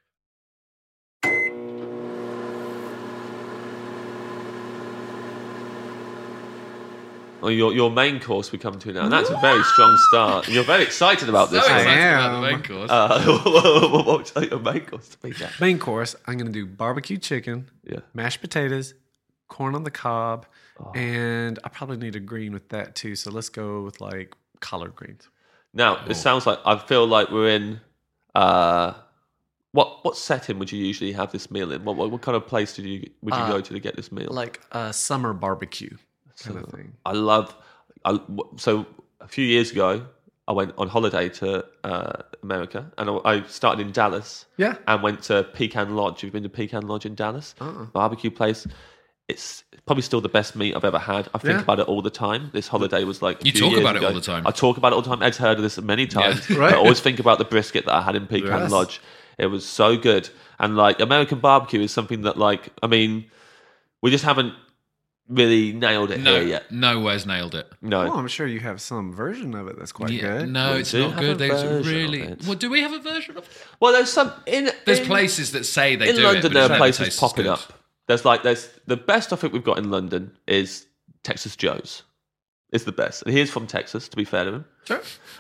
Oh, your your main course we come to now, and that's a very strong start. You're very excited about this. So one. excited I about the am. main course. Uh, what would you like your main course to be, Jack? Main course, I'm going to do barbecue chicken, Yeah. mashed potatoes, corn on the cob, and I probably need a green with that too. So let's go with like collard greens. Now, it sounds like I feel like we're in. Uh, what what setting would you usually have this meal in? What what, what kind of place did you would you Uh, go to to get this meal? Like a summer barbecue kind of thing. I love. I, so a few years ago, I went on holiday to uh, America, and I, I started in Dallas. Yeah. And went to Pecan Lodge. You've been to Pecan Lodge in Dallas? Uh-uh. Barbecue place. it's probably still the best meat I've ever had. I think Yeah. about it all the time. This holiday was like a You few talk years about it ago. all the time. I talk about it all the time. Ed's heard of this many times. Yeah. Right. I always think about the brisket that I had in Pecan Yes. Lodge. It was so good. And like American barbecue is something that like, I mean, we just haven't really nailed it No, here yet. nowhere's nailed it. No. Oh, I'm sure you have some version of it that's quite Yeah, good. no, We it's do not have good. a There's version of really. it. Well, do we have a version of it? Well, there's some in There's in, places that say they in do London. it, but There it are never places tastes popping good. up. There's like there's the best I think we've got in London is Texas Joe's. It's the best, and he is from Texas. To be fair to him, Sure.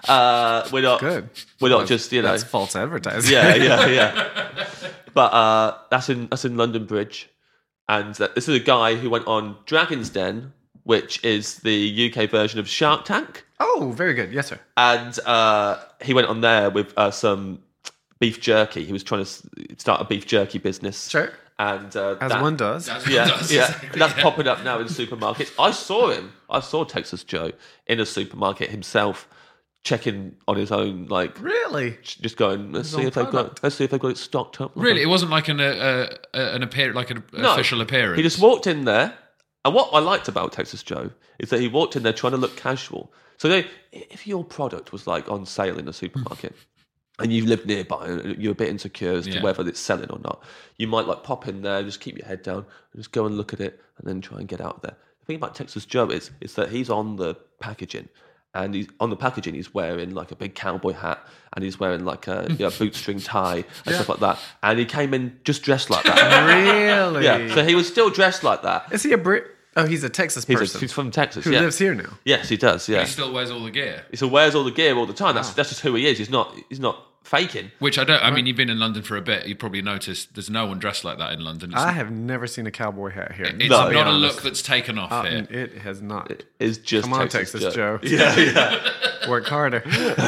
uh, we're not Good. We're not just you know. That's false advertising. Yeah, yeah, yeah. But uh, that's in that's in London Bridge, and uh, this is a guy who went on Dragon's Den, which is the U K version of Shark Tank, Oh, very good. Yes, sir. and uh, he went on there with uh, some beef jerky. He was trying to s- start a beef jerky business. Sure. And uh, As that- one does. That's yeah, what it does, yeah, exactly, that's yeah. popping up now in supermarkets. I saw him. I saw Texas Joe in a supermarket himself, checking on his own, like Really? just going. Let's His see own if they've got. product. Let's see if they've got it stocked up. Really, it wasn't like an uh, uh, an appear like an No. official appearance. He just walked in there, and what I liked about Texas Joe is that he walked in there trying to look casual. So they, if your product was like on sale in a supermarket. And you live nearby, and you're a bit insecure as to Yeah. whether it's selling or not. You might like pop in there, just keep your head down, and just go and look at it, and then try and get out of there. The thing about Texas Joe is, is that he's on the packaging, and he's on the packaging. He's wearing like a big cowboy hat, and he's wearing like a you know, bootstring tie and stuff like that. And he came in just dressed like that. Really? Yeah, so he was still dressed like that. Is he a Brit? Oh, he's a Texas He's, person a, he's from Texas. who yeah. lives here now. Yes, he does. Yeah, He still wears all the gear. he still wears all the gear all the time. That's that's just who he is. He's not he's not faking. Which I don't. I mean, you've been in London for a bit. You probably noticed there's no one dressed like that in London. It's, I have never seen a cowboy hat here. it's No, not be a honest. look that's taken off Uh, here. It has not. It's just Come on, Texas, Texas Joe. Yeah, yeah. Work harder.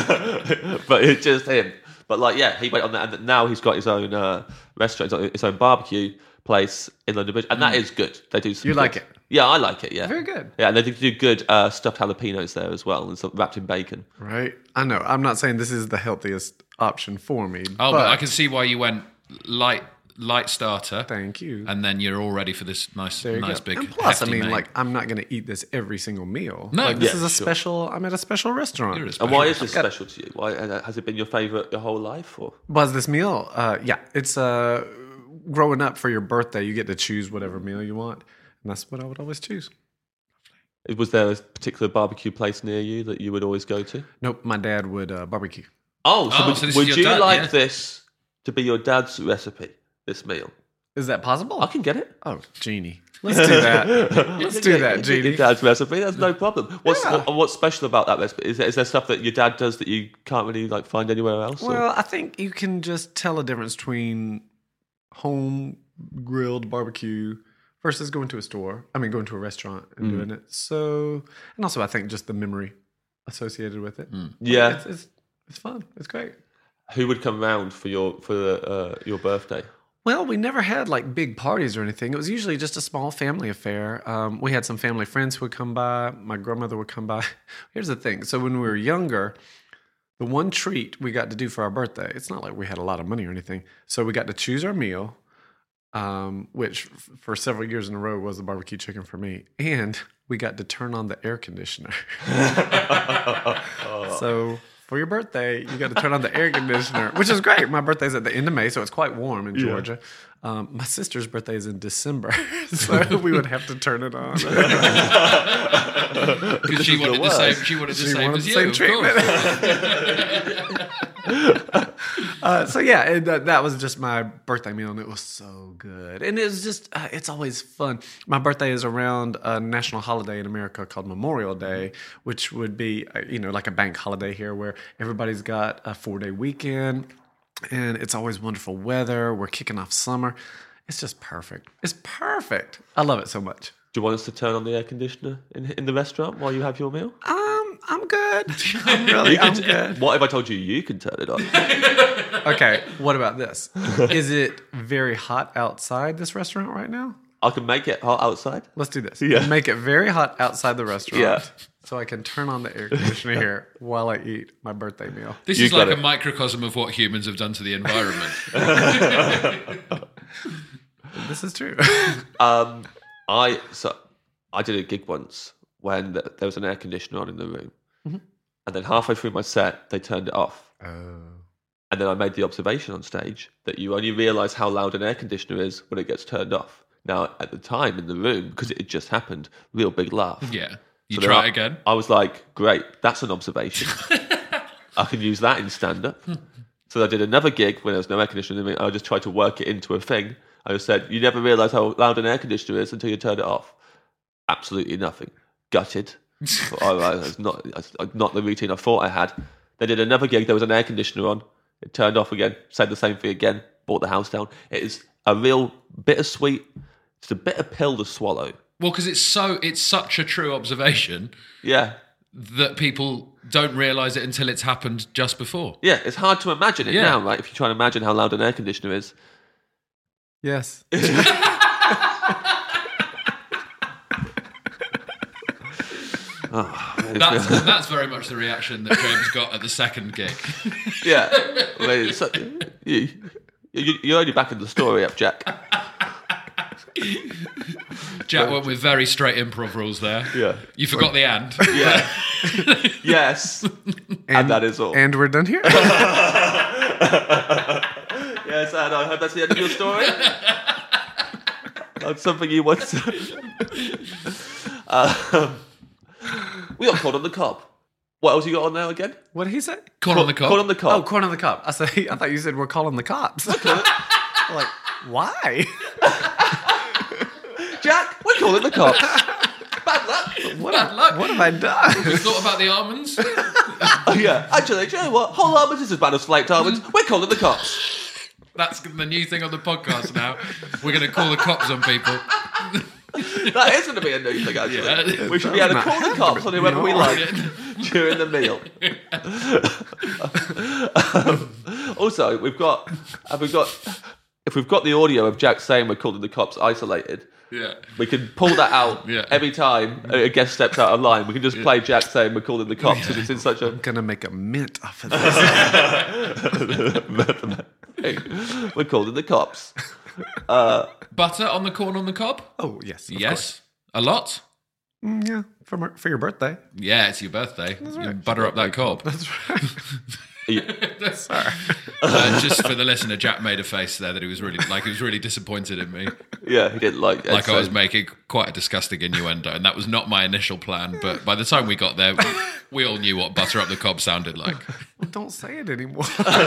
But it's just him. But like, yeah, he went on that, and now he's got his own uh, restaurant, his own barbecue place in London Bridge, and that is good. They do. Some You like good- it? Yeah, I like it. Yeah, Very good. Yeah, and they do good uh, stuffed jalapenos there as well, and some wrapped in bacon. Right? I know. I'm not saying this is the healthiest option for me. Oh, but, but I can see why you went light light starter. Thank you. And then you're all ready for this nice, There you nice go. big. And plus, I hefty mean, main. like, I'm not going to eat this every single meal. No. Like, this Yeah, is a sure. special. I'm at a special restaurant. You're a And why special- is this special to you? Why uh, has it been your favourite your whole life? Or Was this meal? Uh, yeah, it's uh, growing up for your birthday. You get to choose whatever meal you want, and that's what I would always choose. was there a particular barbecue place near you that you would always go to? Nope, my dad would uh, barbecue. Oh, so Oh, would, so this is would your you dad, like yeah? this to be your dad's recipe? This meal, Is that possible? I can get it. Oh, genie. Let's do that. Let's do that, Your genie. dad's recipe. That's no problem. What's Yeah. what, what's special about that recipe? Is there, is there stuff that your dad does that you can't really like find anywhere else? or- Well, I think you can just tell a difference between home grilled barbecue versus going to a store. I mean, going to a restaurant and doing it. So, and also I think just the memory associated with it. yeah. It's, it's it's fun. It's great. Who would come round for your for uh, your birthday? Well, we never had like big parties or anything. It was usually just a small family affair. Um, we had some family friends who would come by. My grandmother would come by. Here's the thing. So when we were younger, the one treat we got to do for our birthday, it's not like we had a lot of money or anything. So we got to choose our meal, um, which f- for several years in a row was the barbecue chicken for me. And we got to turn on the air conditioner. So for your birthday, you got to turn on the air conditioner, which is great. My birthday's at the end of May, so it's quite warm in Georgia. Um, my sister's birthday is in December, so we would have to turn it on. Because she wanted the same. She wanted the She same wanted as the you. same Of course. Uh, so yeah, and that, that was just my birthday meal, and it was so good. And it was just, uh, it's always fun. My birthday is around a national holiday in America called Memorial Day, which would be, uh, you know, like a bank holiday here where everybody's got a four-day weekend, and it's always wonderful weather. We're kicking off summer. It's just perfect. It's perfect. I love it so much. Do you want us to turn on the air conditioner in in the restaurant while you have your meal? Um, I'm good. I'm really, I'm You good. can- What if I told you you can turn it on? Okay, what about this? Is it very hot outside this restaurant right now? I can make it hot outside. Let's do this. Yeah. Make it very hot outside the restaurant. Yeah. So I can turn on the air conditioner here while I eat my birthday meal. This You is like got a it. microcosm of what humans have done to the environment. This is true. Um, I so I did a gig once when the, there was an air conditioner on in the room, Mm-hmm. and then halfway through my set they turned it off. Oh. And then I made the observation on stage that you only realise how loud an air conditioner is when it gets turned off. Now, at the time in the room, because it had just happened, real big laugh. Yeah. You So then try I, it again? I was like, great, that's an observation. I can use that in stand-up. So I did another gig when there was no air conditioner in the room. I just tried to work it into a thing. I just said, you never realise how loud an air conditioner is until you turn it off. Absolutely nothing. Gutted. All right, that's not, that's not the routine I thought I had. They did another gig, there was an air conditioner on. It turned off again, said the same thing again, brought the house down. It is a real bittersweet, it's a bitter pill to swallow. Well, because it's so it's such a true observation Yeah. that people don't realise it until it's happened just before. Yeah, it's hard to imagine it Yeah. now, right? If you try to imagine how loud an air conditioner is. Yes. Oh, That's, that's very much the reaction that James got at the second gig. yeah. I mean, it's, you, you, you're only backing the story up, Jack. Jack went with very straight improv rules there. Yeah. You forgot the and. Yeah. Yes. And, and that is all. And we're done here? Yes, and I hope that's the end of your story. That's something you want to... um, we got caught on the cob. What else you got on there again? What did he say? Corn on the cob. Caught on the cob. Oh, corn on the cob. I say, I thought you said we're calling the cops. Like, why? Jack, we're calling the cops. Bad luck. What, Bad have, luck. what have I done? You thought about the almonds? Oh, yeah. Actually, do you know what? Whole almonds is as bad as flaked almonds. We're calling the cops. That's the new thing on the podcast now. We're going to call the cops on people. That is going to be a new thing, actually. Yeah. We should be able to call the cops on whoever we like during the meal. um, also, we've got, have we got, if we've got the audio of Jack saying we're calling the cops isolated, Yeah. we can pull that out Yeah. every time a guest steps out of line. We can just play Jack saying we're calling the cops because it's in such a... I'm going to make a mint off of this. We're calling the cops. Uh, Butter on the corn on the cob? Oh, yes. of Yes. A lot? course. Mm, yeah, for, my, for your birthday. Yeah, it's your birthday. You right. butter up that cob. That's right. Sorry. Uh, just for the listener, Jack made a face there that he was really like he was really disappointed in me. yeah, he didn't like... Like I was making quite a disgusting innuendo, and that was not my initial plan. But by the time we got there, we all knew what butter up the cob sounded like. Well, don't say it anymore.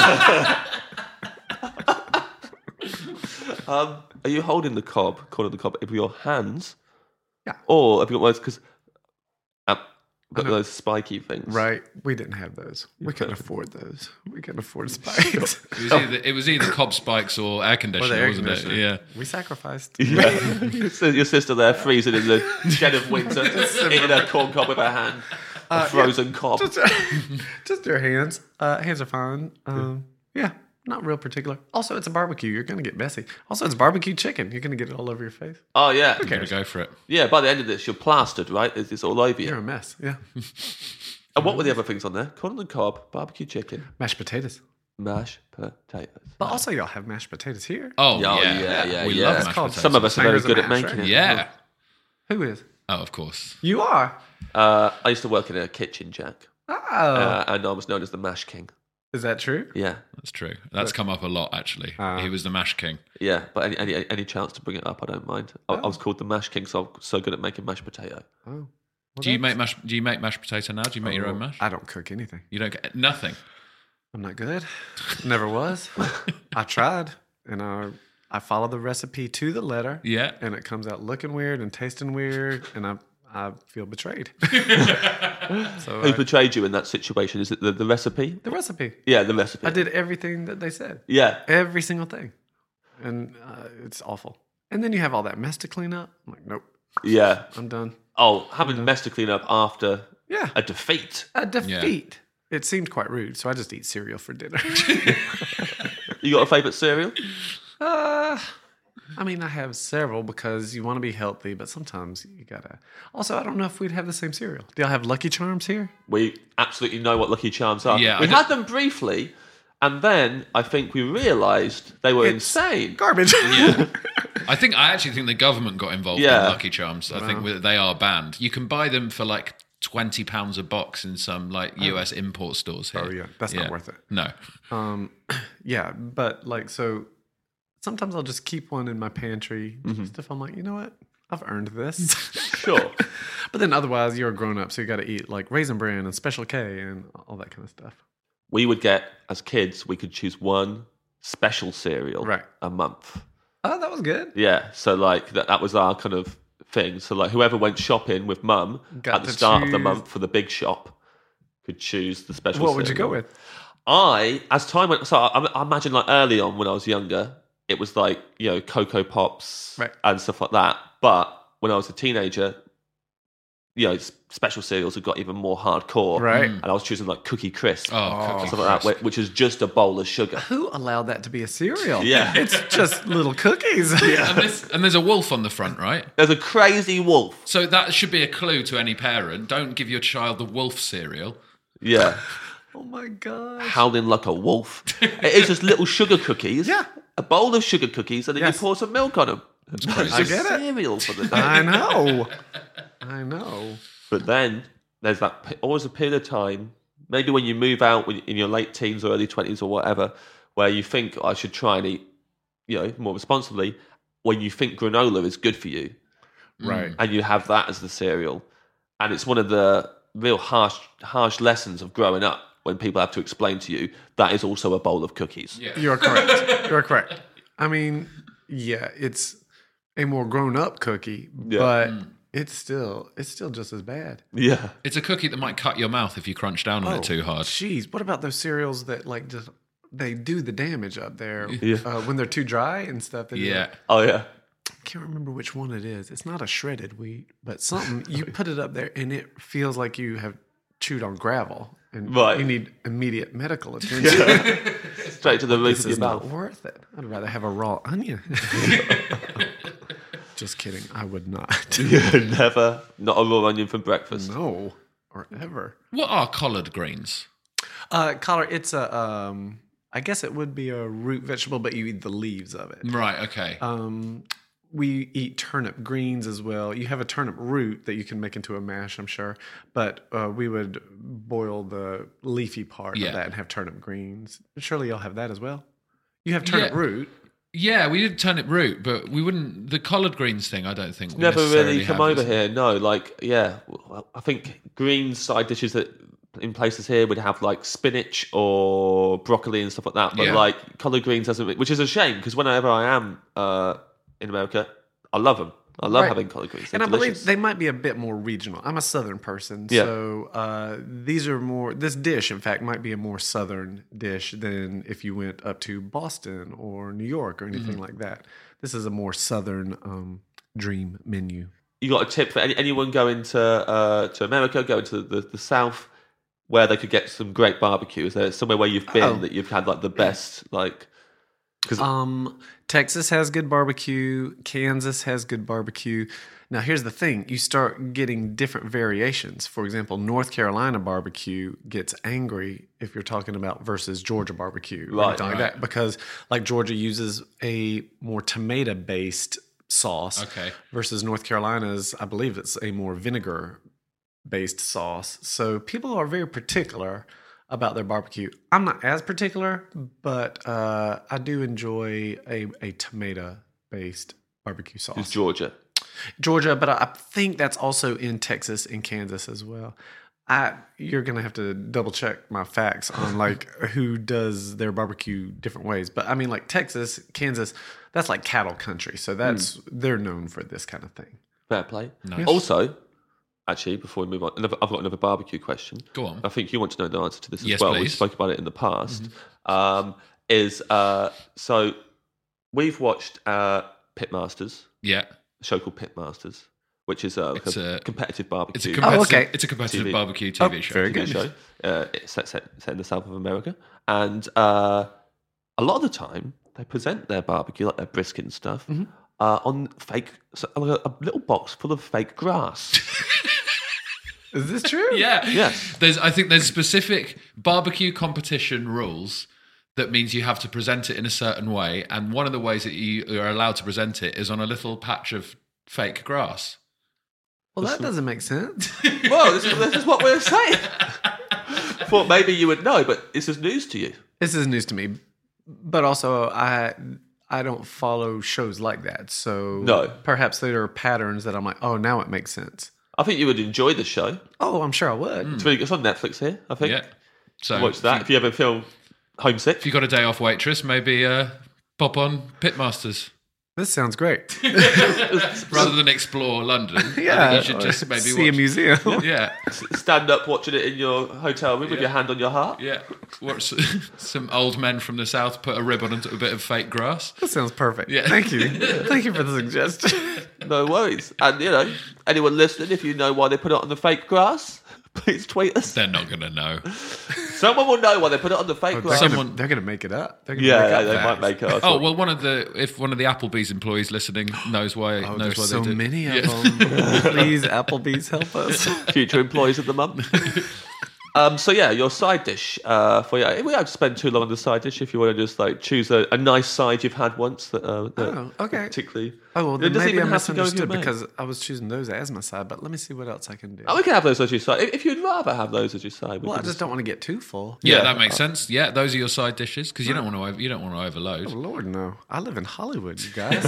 Um, are you holding the cob, calling the cob, with your hands? Yeah. Or have you got those, because um, got those spiky things? Right. We didn't have those. We couldn't afford those. We couldn't afford spikes. It was either, it was either cob spikes or air Or conditioner, the air wasn't conditioner. it? Yeah. We sacrificed. Yeah. Your sister there freezing in the shed of winter, eating her corn cob with her hand. A Uh, frozen yeah. cob. Just, just your hands. Uh, hands are fine. Um, yeah, not real particular. Also, it's a barbecue. You're going to get messy. Also, it's barbecue chicken. You're going to get it all over your face. Oh, yeah. I'm gonna go for it. Yeah, by the end of this, you're plastered, right? It's, it's all over You're you. a mess. Yeah. And what were the other things on there? Corn on the cob, barbecue chicken, Mashed potatoes. mashed potatoes. But also, y'all have mashed potatoes here. Oh Yeah, yeah, yeah, yeah, We yeah. love It's mashed called potatoes. Some of us are very Fingers good and at mash, making right? it. Yeah. Who is? Oh, of course. You are. Uh, I used to work in a kitchen, Jack. Oh. Uh, and I was known as the mash king. Is that true? Yeah. That's true. That's come up a lot, actually. Ah. He was the mash king. Yeah, but any, any any chance to bring it up, I don't mind. I, I was called the mash king, so I'm so good at making mashed potato. Oh. Well, Do you that's- make mash? Do you make mashed potato now? Do you make your own mash? I don't cook anything. You don't get nothing. I'm not good. Never was. I tried, and I I follow the recipe to the letter. Yeah. And it comes out looking weird and tasting weird, and I I feel betrayed. So Who I- betrayed you in that situation? Is it the, the recipe? the recipe. Yeah, the recipe. I did everything that they said. Yeah. Every single thing, and uh, it's awful. And then you have all that mess to clean up. I'm like, nope, Yeah. I'm done. Oh, having mess to clean up after Yeah, a defeat. a defeat. It seemed quite rude, so I just eat cereal for dinner. You got a favourite cereal? Uh, I mean, I have several because you want to be healthy, but sometimes you gotta. Also, I don't know if we'd have the same cereal. Do y'all have Lucky Charms here? We absolutely know what Lucky Charms are. Yeah, we I don't- had them briefly, and then I think we realised they were It's insane. Garbage. Yeah. I think I actually think the government got involved Yeah. in Lucky Charms. I think we- they are banned. You can buy them for like twenty pounds a box in some like U S import stores here. Oh, yeah. That's not worth it. No. Um, yeah, but like, so sometimes I'll just keep one in my pantry just if I'm like, you know what? I've earned this. Sure. But then otherwise, you're a grown up, so you got to eat like Raisin Bran and Special K and all that kind of stuff. We would get, as kids, we could choose one special cereal Right. a month. Oh, that was good. Yeah, so like that, that was our kind of thing. So like whoever went shopping with mum Got at the to start of the choose- month for the big shop could choose the special What would you go cereal. with? I, as time went, so I, I imagine like early on when I was younger, it was like, you know, Cocoa Pops Right. and stuff like that. But when I was a teenager, you know, s- special cereals have got even more hardcore. Right. And I was choosing like Cookie Crisp. Oh, Cookie stuff like that, Crisp. whi- which is just a bowl of sugar. Who allowed that to be a cereal? Yeah. It's just little cookies. And, this, and there's a wolf on the front, right? There's a crazy wolf. So that should be a clue to any parent. Don't give your child the wolf cereal. Yeah. Oh my gosh. Howling like a wolf. It is just little sugar cookies. Yeah. A bowl of sugar cookies, and then Yes. you pour some milk on them. I get it. Cereal for the day. I know. I know. But then there's that pe- always a period of time, maybe when you move out when- in your late teens or early twenties or whatever, where you think I should try and eat, you know, more responsibly. When you think granola is good for you, Right. and you have that as the cereal, and it's one of the real harsh, harsh lessons of growing up when people have to explain to you that is also a bowl of cookies. Yeah. You're correct. You're correct. I mean, yeah, it's a more grown up cookie, Yeah. but Mm. it's still it's still just as bad. Yeah. It's a cookie that might cut your mouth if you crunch down on it too hard. Jeez, what about those cereals that like just they do the damage up there Yeah. uh, when they're too dry and stuff? They do Yeah. that. Oh yeah. I can't remember which one it is. It's not a shredded wheat, but something you put it up there and it feels like you have chewed on gravel, and Right. you need immediate medical attention. Straight to the roof This of your is not mouth. worth it. I'd rather have a raw onion. Just kidding. I would not. Never, not a raw onion for breakfast. No, or ever. What are collard greens? Uh, collard. It's a. Um, I guess it would be a root vegetable, but you eat the leaves of it. Right, okay. Um, we eat turnip greens as well. You have a turnip root that you can make into a mash, I'm sure. But uh, we would boil the leafy part Yeah. of that and have turnip greens. Surely you'll have that as well. You have turnip Yeah. root. Yeah, we did turnip root, but we wouldn't. The collard greens thing, I don't think. We Never necessarily really come have, over is it? here. No, like yeah, well, I think green side dishes that in places here would have like spinach or broccoli and stuff like that. But Yeah. like collard greens doesn't, which is a shame because whenever I am uh, in America, I love them. I love Right. having collard greens. They're And I delicious. believe they might be a bit more regional. I'm a Southern person, Yeah. so uh, these are more. This dish, in fact, might be a more Southern dish than if you went up to Boston or New York or anything Mm-hmm. like that. This is a more Southern um, dream menu. You got a tip for any, anyone going to uh, to America, going to the, the South, where they could get some great barbecue? Is there somewhere where you've been Oh. that you've had like the best like? Because Um, Texas has good barbecue. Kansas has good barbecue. Now, here's the thing: you start getting different variations. For example, North Carolina barbecue gets angry if you're talking about versus Georgia barbecue, or Right, anything like right. that, because like Georgia uses a more tomato-based sauce, Okay. versus North Carolina's, I believe it's a more vinegar-based sauce. So people are very particular about their barbecue. I'm not as particular, but uh, I do enjoy a, a tomato-based barbecue sauce. it's Georgia. Georgia, but I I think that's also in Texas and Kansas as well. I you're gonna have to double check my facts on like who does their barbecue different ways. But I mean, like Texas, Kansas, that's like cattle country, so that's they're known for this kind of thing. Fair play. Nice. Also, actually, before we move on, another, I've got another barbecue question. Go on. I think you want to know the answer to this as Yes, well. We please. spoke about it in the past. Um, is uh, so we've watched uh, Pitmasters, Yeah. a show called Pitmasters, which is uh, like It's a, a- competitive It's barbecue. a competitive, okay. it's a competitive T V. barbecue T V Oh, show. very T V good. show. Uh, it's set, set, set in the south of America, and uh, a lot of the time they present their barbecue, like their brisket and stuff, Mm-hmm. uh, on fake, so, like a, a little box full of fake grass. Is this true? Yeah. Yes. There's I think there's specific barbecue competition rules that means you have to present it in a certain way. And one of the ways that you are allowed to present it is on a little patch of fake grass. Well, that doesn't make sense. Well, this is, this is what we're saying. Thought maybe you would know, but this is news to you. This is news to me. But also, I I don't follow shows like that. So No. perhaps there are patterns that I'm like, oh, now it makes sense. I think you would enjoy the show. Oh, I'm sure I would. It's really good. It's on Netflix here, I think. Yeah. So Watch that if you ever feel homesick. If you got a day off, waitress, maybe uh, pop on Pitmasters. This sounds great. Rather than explore London, I Yeah. think you should just maybe See watch. a museum. Yeah, Stand up watching it in your hotel room with your hand on your heart. yeah. Watch some old men from the south put a ribbon onto a bit of fake grass. That sounds perfect. Yeah. Thank you. Thank you for the suggestion. No worries. And, you know, anyone listening, if you know why they put it on the fake grass, please tweet us. They're not going to know. Someone will know why they put it on the fake They're grass. Someone- gonna, they're gonna make it up. They're gonna Yeah, make yeah, up they that. might make it. I Oh thought- well, one of the if one of the Applebee's employees listening knows why Oh, knows there's why so they did. many of Yeah. them. Please, Applebee's, help us. Future employees of the month. Um, so yeah, your side dish uh, for you. We don't have to spend too long on the side dish. If you want to just like choose a, a nice side you've had once that, uh, that Oh, okay. particularly. Oh, well, It then doesn't maybe I even have to go with your misunderstood main. because I was choosing those as my side, but let me see what else I can do. Oh, we can have those as your side. If, if you'd rather have those as your side, we Well, I can just don't want to get too full. Yeah, Yeah. that makes sense. Yeah, those are your side dishes because you don't want to over, you don't want to overload. Oh, Lord, no. I live in Hollywood, you guys.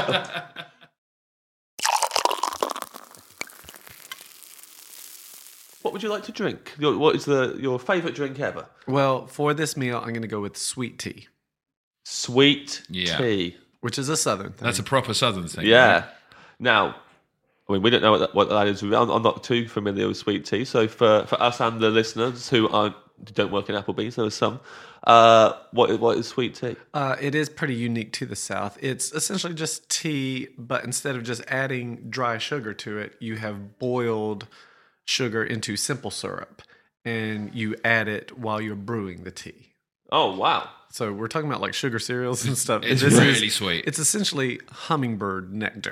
What would you like to drink? Your, what is the your favourite drink ever? Well, for this meal, I'm going to go with sweet tea, Sweet Yeah. tea. which is a southern thing. That's a proper southern thing. Yeah. right? Now, I mean, we don't know what that, what that is. I'm, I'm not too familiar with sweet tea. So for, for us and the listeners who aren't who don't work in Applebee's, there are some. Uh, what what is sweet tea? Uh, it is pretty unique to the South. It's essentially just tea, but instead of just adding dry sugar to it, you have boiled sugar into simple syrup, and you add it while you're brewing the tea. Oh wow! So we're talking about like sugar cereals and stuff. It's This is- really sweet. It's essentially hummingbird nectar.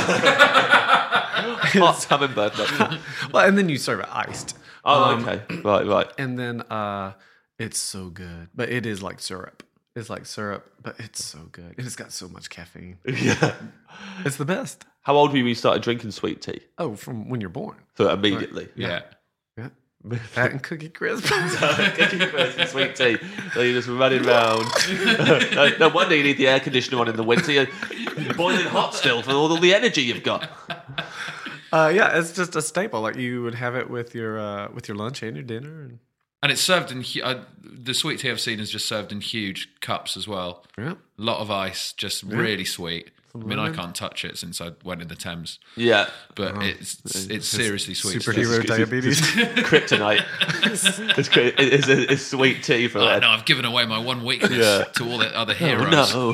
Hot hummingbird nectar. Well, and then you serve it iced. Oh, Um, okay. Right, right. And then uh, it's so good, but it is like syrup. It's like syrup, but it's so good. It has got so much caffeine. Yeah. It's the best. How old were you when you started drinking sweet tea? Oh, from when you're born. So immediately. Yeah. Yeah. That and Cookie Crisp. Sweet tea. So you're just running around. no, no wonder you need the air conditioner on in the winter. You're boiling hot still for all the energy you've got. Uh, yeah, it's just a staple. Like you would have it with your uh, with your lunch and your dinner. And And it's served in hu- uh, the sweet tea I've seen is just served in huge cups as well. yeah, A lot of ice, just really sweet. I mean, I can't touch it since I went in the Thames, Yeah. but it's it's seriously sweet. stuff. superhero diabetes. Kryptonite. it's, cri- it's, it's sweet tea for Oh that. no, I've given away my one weakness Yeah. to all the other Oh, heroes. no.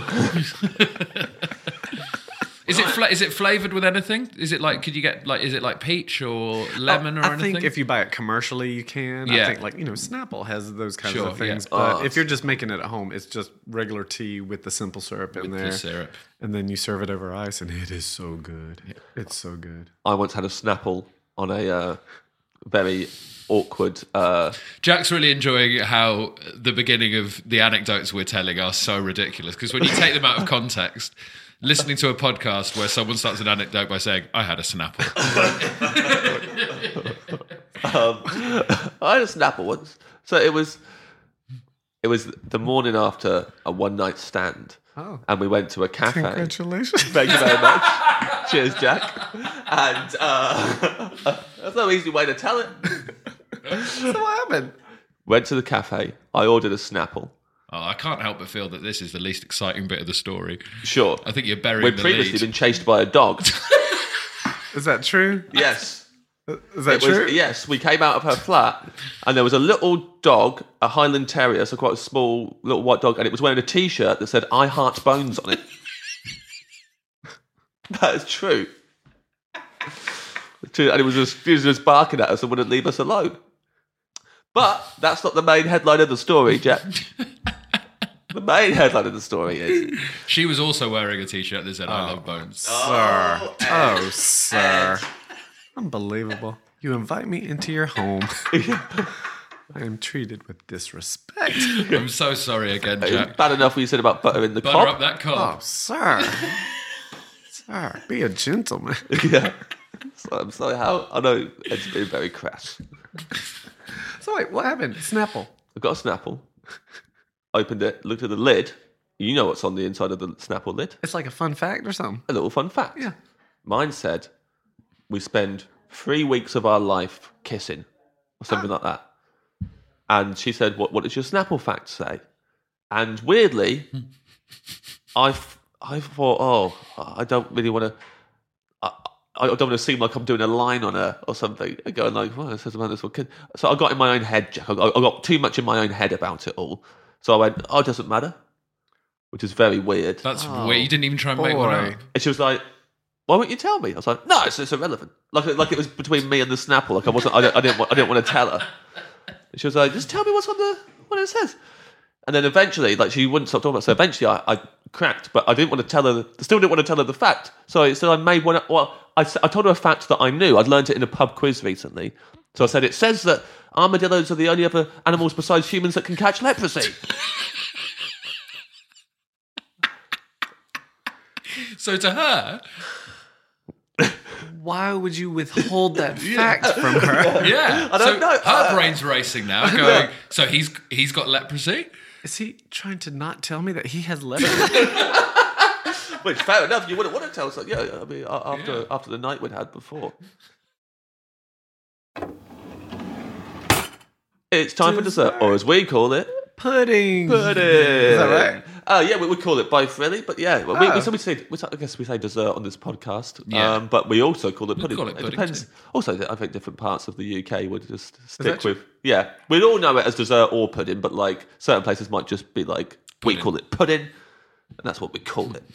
Is it fla- is it flavored with anything? Is it like could you get like is it like peach or lemon or I anything? think if you buy it commercially, you can. Yeah. I think like you know, Snapple has those kinds Sure, of things. yeah. But Oh. if you're just making it at home, it's just regular tea with the simple syrup in With the there, syrup. and then you serve it over ice, and it is so good. It's so good. I once had a Snapple on a uh, very awkward. Uh, Jack's really enjoying how the beginning of the anecdotes we're telling are so ridiculous because when you take them out of context, listening to a podcast where someone starts an anecdote by saying, "I had a Snapple." um, I had a Snapple once. So it was, it was the morning after a one night stand, Oh. and we went to a cafe. Congratulations. Thank you very much. Cheers, Jack. And uh, that's no easy way to tell it. So what happened? Went to the cafe. I ordered a Snapple. Oh, I can't help but feel that this is the least exciting bit of the story. Sure. I think you're burying We'd the previously lead. been chased by a dog. Is that true? Yes. Is that It was- true? yes, we came out of her flat and there was a little dog, a Highland Terrier, so quite a small little white dog, and it was wearing a T-shirt that said "I heart bones" on it. That is true. True, and it was just, it was just barking at us and wouldn't leave us alone. But that's not the main headline of the story, Jack. The main headline of the story is She was also wearing a T-shirt that said "I love bones." Sir. Oh, sir. Unbelievable. You invite me into your home. I am treated with disrespect. I'm so sorry again, It was Jack. bad enough what you said about butter in the Butter cob. up that Oh, cob. sir. Sir, be a gentleman. Yeah. So I'm sorry, how? I know it's been very crass. So wait, what happened? Snapple. I got a Snapple, opened it, looked at the lid. You know what's on the inside of the Snapple lid? It's like a fun fact or something. A little fun fact. Yeah. Mine said, we spend three weeks of our life kissing, or something like that. And she said, what, what does your Snapple fact say? And weirdly, I, f- I thought, oh, I don't really want to... I, I don't want to seem like I'm doing a line on her or something. And going like, well, it says about this one kid. So I got in my own head, Jack. I got, I got too much in my own head about it all. So I went, oh, it doesn't matter. Which is very weird. That's weird. You didn't even try and make one boy. up. And she was like, why won't you tell me? I was like, no, it's, it's irrelevant. Like, like it was between me and the Snapple. Like I wasn't, I didn't, I didn't, want, I didn't want to tell her. And she was like, just tell me what's on the, what it says. And then eventually, like she wouldn't stop talking about it. So eventually I, I cracked, but I didn't want to tell her, still didn't want to tell her the fact. So I, so I made one, well, I, s- I told her a fact that I knew. I'd learned it in a pub quiz recently. So I said, it says that armadillos are the only other animals besides humans that can catch leprosy. So to her, Why would you withhold that fact from her? yeah. I don't so know. Her brain's racing now, going, so he's he's got leprosy? Is he trying to not tell me that he has leprosy? Which, fair enough, you wouldn't want to tell us. Like, yeah, I mean, a- after Yeah. after the night we'd had before. It's time for dessert, or as we call it, Pudding. pudding. Is that right? Uh, yeah, we would call it both, really. But yeah, well, we, Oh. we, so we say, we, I guess we say dessert on this podcast. Yeah. Um, but we also call it pudding. call it pudding depends. too. Also, I think different parts of the U K would just that stick true? with. Yeah, we'd all know it as dessert or pudding, but like certain places might just be like, we Pudding. call it pudding, and that's what we call it.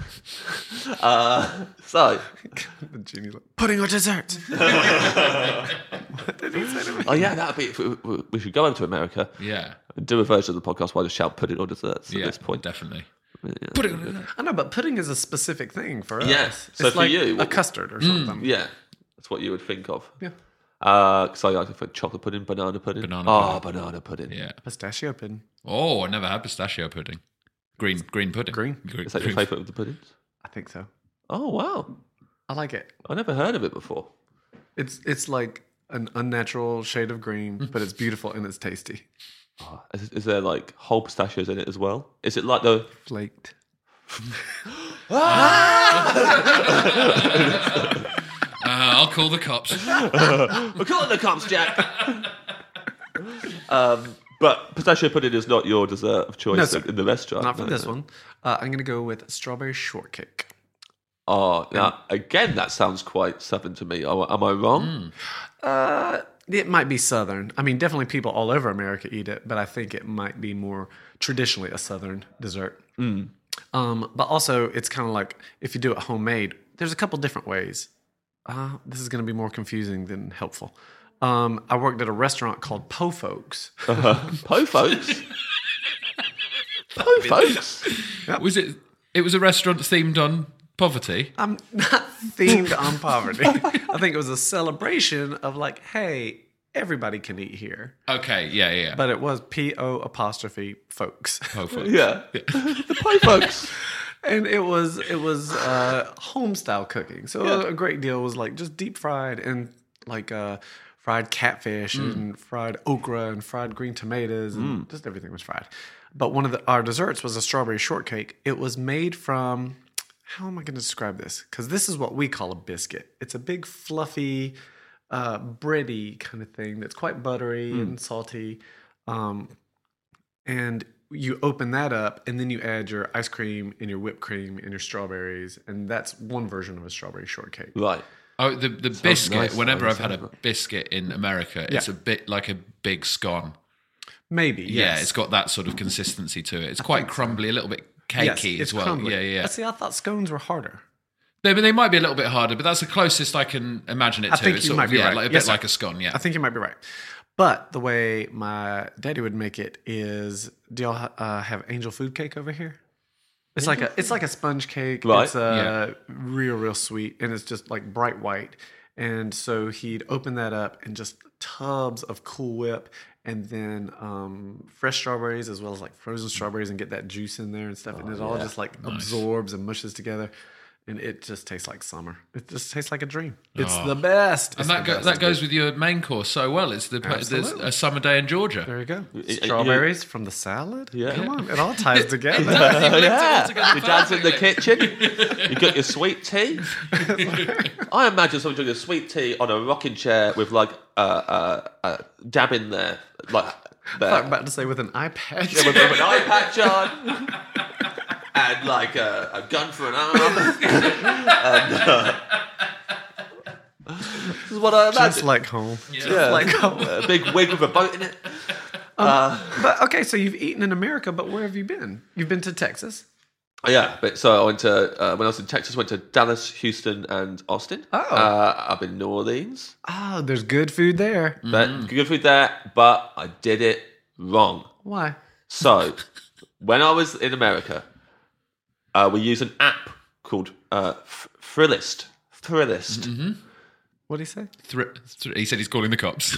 uh, so, The genie like, pudding or dessert? What did he say to me? oh yeah, that'd be. If we, we- we should go over to America Yeah. and do a version of the podcast where I just shout pudding or desserts Yeah, at this point. definitely. Yeah. Put it on I know, but pudding is a specific thing for us. Yes. So it's for like you, a what- custard or something. Yeah, that's what you would think of. Yeah. Uh, so I like think chocolate pudding, banana pudding. Banana oh, pudding. banana pudding. Yeah. Pistachio pudding. Oh, I never had pistachio pudding. Green green pudding. Green? green Is that your green- favourite of the puddings? I think so. Oh wow, I like it. I never heard of it before. It's it's like an unnatural shade of green, but it's beautiful and it's tasty. Oh, is, is there like whole pistachios in it as well? Is it like the? Flaked. Uh, I'll call the cops. We're calling the cops, Jack. um, but pistachio pudding is not your dessert of choice No, sir. in, in the restaurant. Not for no, this no. one. Uh, I'm going to go with strawberry shortcake. Oh, now again, that sounds quite southern to me. Am I- am I wrong? Uh, it might be southern. I mean, definitely people all over America eat it, but I think it might be more traditionally a southern dessert. Um, but also, it's kind of like if you do it homemade, there's a couple different ways. Uh, this is going to be more confusing than helpful. Um, I worked at a restaurant called Po Folks. Uh, Po folks. Po folks. Was it? It was a restaurant themed on poverty. I'm not themed on poverty. I think it was a celebration of like, hey, everybody can eat here. Okay, yeah, yeah. But it was P O apostrophe folks. Oh, fuck. Yeah, the Po folks. And it was it was uh, home style cooking. So a great deal was like just deep fried and like uh, fried catfish and fried okra and fried green tomatoes and just everything was fried. But one of the, our desserts was a strawberry shortcake. It was made from, how am I going to describe this? Because this is what we call a biscuit. It's a big fluffy, uh, bready kind of thing that's quite buttery and salty. Um, and you open that up and then you add your ice cream and your whipped cream and your strawberries. And that's one version of a strawberry shortcake. Right. Oh, the the biscuit. nice, whenever though, I've had a doesn't biscuit in America, it's Yeah. a bit like a big scone. Maybe, yes. Yeah, it's got that sort of consistency to it. It's quite crumbly, a little bit Yes, cakey it's as well. crumbly. Yeah, yeah. But see, I thought scones were harder. They, they might be a little bit harder, but that's the closest I can imagine it I to. think it's you sort might of, be yeah, right. like, a bit Yes, sir. like a scone. Yeah. I think you might be right. But the way my daddy would make it is, do y'all uh, have angel food cake over here? It's like a it's like a sponge cake. Right. It's uh, real real sweet and it's just like bright white. And so he'd open that up and just tubs of Cool Whip and then um, fresh strawberries as well as like frozen strawberries, and get that juice in there and stuff, and it all yeah. just like Nice. absorbs and mushes together, and it just tastes like summer. It just tastes like a dream. It's Oh. the best. And It's that the go, best. that It's goes good. with your main course so well. It's the there's Absolutely. a summer day in Georgia. There you go. you- Strawberries from the salad. Yeah. Come on, it all ties together. yeah. together Your dad's in the perfectly. kitchen. You got your sweet tea. I imagine someone drinking a sweet tea on a rocking chair with like a uh, uh, uh, dab in there, like I there. thought about to say with an eye patch. Yeah, with, with an eye patch on, and like a, a gun for an arm. and, uh, this is what I imagine. Just like home. Just yeah, like home. a big wig with a boat in it. But okay, so you've eaten in America, but where have you been? You've been to Texas. Yeah, but so I went to uh, when I was in Texas. Went to Dallas, Houston, and Austin. Oh. uh, I've been in New Orleans. Oh, there's good food there. But good food there, but I did it wrong. Why? So, when I was in America, uh, we used an app called uh, F- Thrillist. Thrillist. What do you say? Thr- thr- he said he's calling the cops.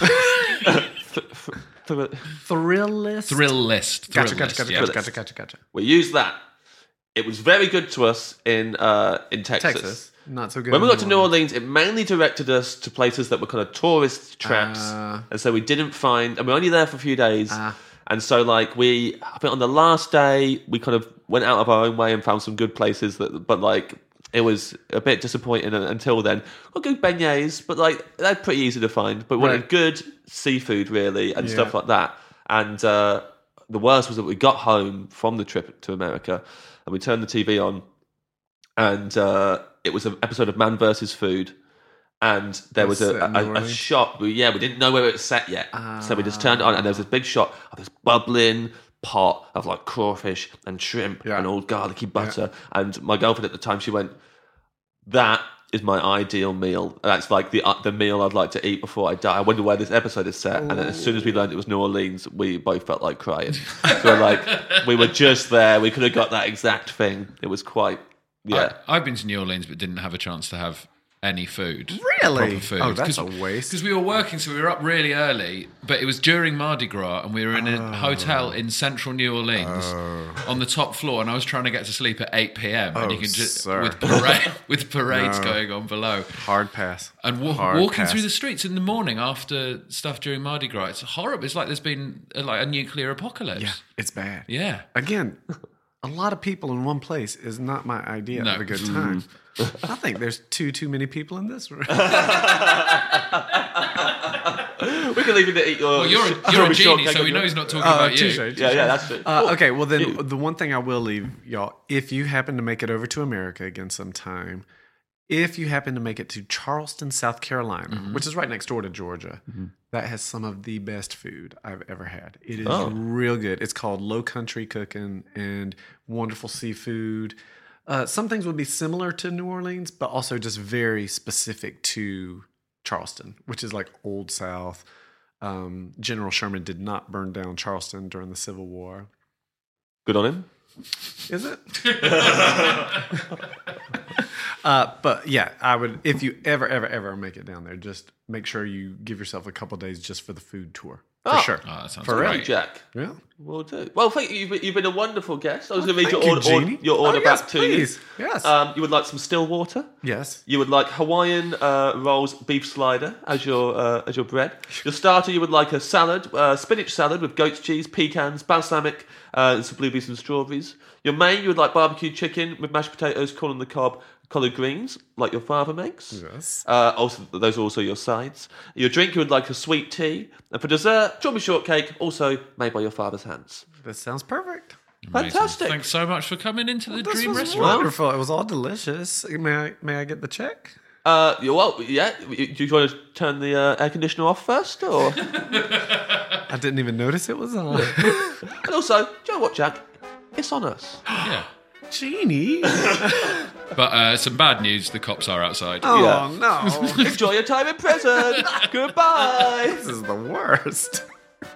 Thrill- Thrill list. Thrill list. Thrill Gotcha, gotcha, list, gotcha, yeah. gotcha, gotcha, gotcha, gotcha. we used that. It was very good to us in uh, in Texas. Texas, not so good. When we in got to New Orleans, it mainly directed us to places that were kind of tourist traps, Ah. and so we didn't find. And we were only there for a few days, Ah. and so like we, I think on the last day, we kind of went out of our own way and found some good places. That, but like it was a bit disappointing until then. Got good beignets, but like they're pretty easy to find. But we wanted Right. good seafood, really, and Yeah. stuff like that. And uh, the worst was that we got home from the trip to America, and we turned the T V on, and uh, it was an episode of Man versus Food, and there was Was a, set in New a, a Orleans? shot. We, yeah, we didn't know where it was set yet, so we just turned it on, and there was this big shot of this bubbling pot of like crawfish and shrimp Yeah. and old garlicky butter. And my girlfriend at the time, she went, "That is my ideal meal. That's like the uh, the meal I'd like to eat before I die. I wonder where this episode is set." And then as soon as we learned it was New Orleans, we both felt like crying. So we're like, we were just there. We could have got that exact thing. It was quite, yeah. I, I've been to New Orleans, but didn't have a chance to have any food. Really? Proper food. Oh, that's a waste. Because we were working, so we were up really early, but it was during Mardi Gras, and we were in a Oh. hotel in central New Orleans on the top floor, and I was trying to get to sleep at eight p.m. and Oh, you can just sir. with parade, with parades No. going on below. Hard pass. And wa- Hard walking pass. through the streets in the morning after stuff during Mardi Gras, it's horrible. It's like there's been uh, like a nuclear apocalypse. Yeah, it's bad. Yeah. Again, a lot of people in one place is not my idea No. of a good time. I think there's too too many people in this room. We can leave you to eat your. Well, you're a, you're a strawberry genie, shortcake so on we know your- he's not talking Uh, about you. touche, touche. Yeah, yeah, that's true. Uh, Oh, okay, well then you. the one thing I will leave y'all, if you happen to make it over to America again sometime, if you happen to make it to Charleston, South Carolina, Mm-hmm. which is right next door to Georgia, that has some of the best food I've ever had. It is Oh. real good. It's called Low Country Cooking and wonderful seafood. Uh, some things would be similar to New Orleans, but also just very specific to Charleston, which is like Old South. Um, General Sherman did not burn down Charleston during the Civil War. Good on him. Is it? uh, but yeah, I would, if you ever, ever, ever make it down there, just make sure you give yourself a couple days just for the food tour. For Oh. sure. Oh, that sounds For real. great. Hey, Jack. Yeah. Will do. Well, thank you. You've been, you've been a wonderful guest. I was going to read Thank your you, order, order, Jeannie. your order Oh, yes, back to please. you. Yes. Um, you would like some still water. Yes. You would like Hawaiian uh, rolls beef slider as your uh, as your bread. Your starter, you would like a salad, uh, spinach salad with goat's cheese, pecans, balsamic, uh, and some blueberries and strawberries. Your main, you would like barbecue chicken with mashed potatoes, corn on the cob, collard greens, like your father makes. Yes. Uh, also, those are also your sides. Your drink, you would like a sweet tea, and for dessert, strawberry shortcake, also made by your father's hands. That sounds perfect. Amazing. Fantastic. Thanks so much for coming into the This Dream was Restaurant. wonderful. It was all delicious. May I, may I get the check? Uh, yeah, well, yeah. Do you want to turn the uh, air conditioner off first, or? I didn't even notice it was on. And also, do you know what, Jack? It's on us. Yeah. Genie. But uh, some bad news, the cops are outside. Oh, Yeah. no. Enjoy your time in prison. Goodbye. This is the worst.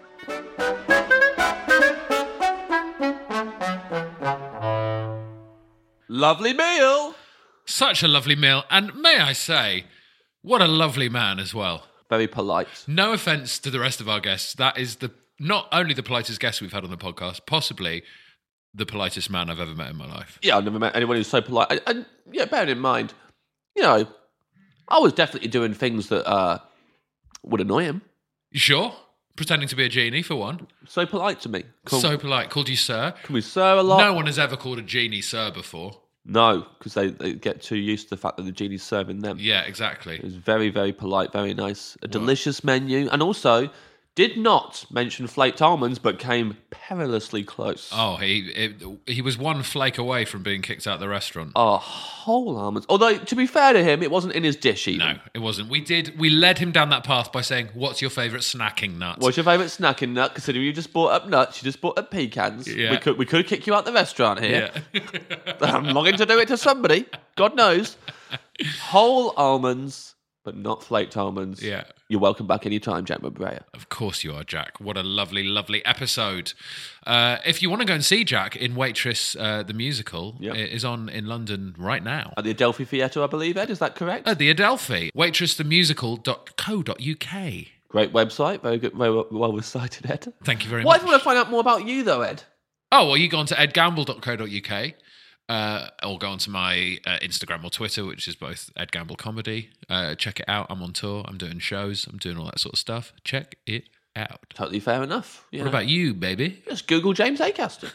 Lovely meal. Such a lovely meal, and may I say, what a lovely man as well. Very polite. No offence to the rest of our guests. That is the not only the politest guest we've had on the podcast, possibly the politest man I've ever met in my life. Yeah, I've never met anyone who's so polite. And, and yeah, bearing in mind, you know, I was definitely doing things that uh, would annoy him. You sure? Pretending to be a genie, for one. So polite to me. Call, so polite. Called you sir. Called me sir a lot. No one has ever called a genie sir before. No, because they, they get too used to the fact that the genie's serving them. Yeah, exactly. It was very, very polite, very nice. A delicious menu. And also, did not mention flaked almonds, but came perilously close. Oh, he it, he was one flake away from being kicked out of the restaurant. Oh, whole almonds. Although, to be fair to him, it wasn't in his dish even. No, it wasn't. We did. We led him down that path by saying, what's your favourite snacking nut? What's your favourite snacking nut? Considering you just bought up nuts, you just bought up pecans. Yeah. We could we could kick you out the restaurant here. Yeah. I'm longing to do it to somebody. God knows. Whole almonds, but not flaked almonds. Yeah. You're welcome back anytime, Jack Mabrea. Of course you are, Jack. What a lovely, lovely episode. Uh, if you want to go and see Jack in Waitress, uh, the musical, Yep. it is on in London right now. At the Adelphi Theatre, I believe, Ed, is that correct? At the Adelphi. waitress the musical dot co dot uk. Great website, very good, very well, well recited, Ed. Thank you very What much. if you want to find out more about you, though, Ed? Oh, well, you go on to ed gamble dot co dot uk. Uh, or go onto my uh, Instagram or Twitter, which is both Ed Gamble Comedy. Uh, check it out. I'm on tour. I'm doing shows. I'm doing all that sort of stuff. Check it out. Totally fair enough. Yeah. What about you, baby? Just Google James Acaster.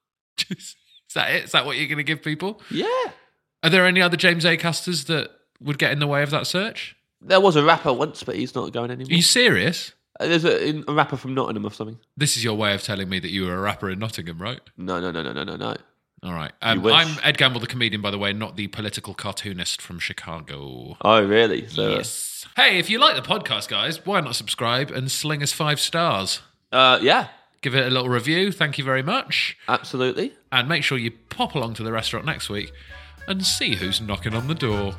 Is that it? Is that what you're going to give people? Yeah. Are there any other James Acasters that would get in the way of that search? There was a rapper once, but he's not going anymore. Are you serious? Uh, There's a, a rapper from Nottingham or something. This is your way of telling me that you were a rapper in Nottingham, right? No, no, no, no, no, no, no. All right. Um, wish. I'm Ed Gamble, the comedian, by the way, not the political cartoonist from Chicago. Oh, really? So, Yes. Hey, if you like the podcast, guys, why not subscribe and sling us five stars? Uh, yeah, Give it a little review. Thank you very much. absolutely. And make sure you pop along to the restaurant next week and see who's knocking on the door.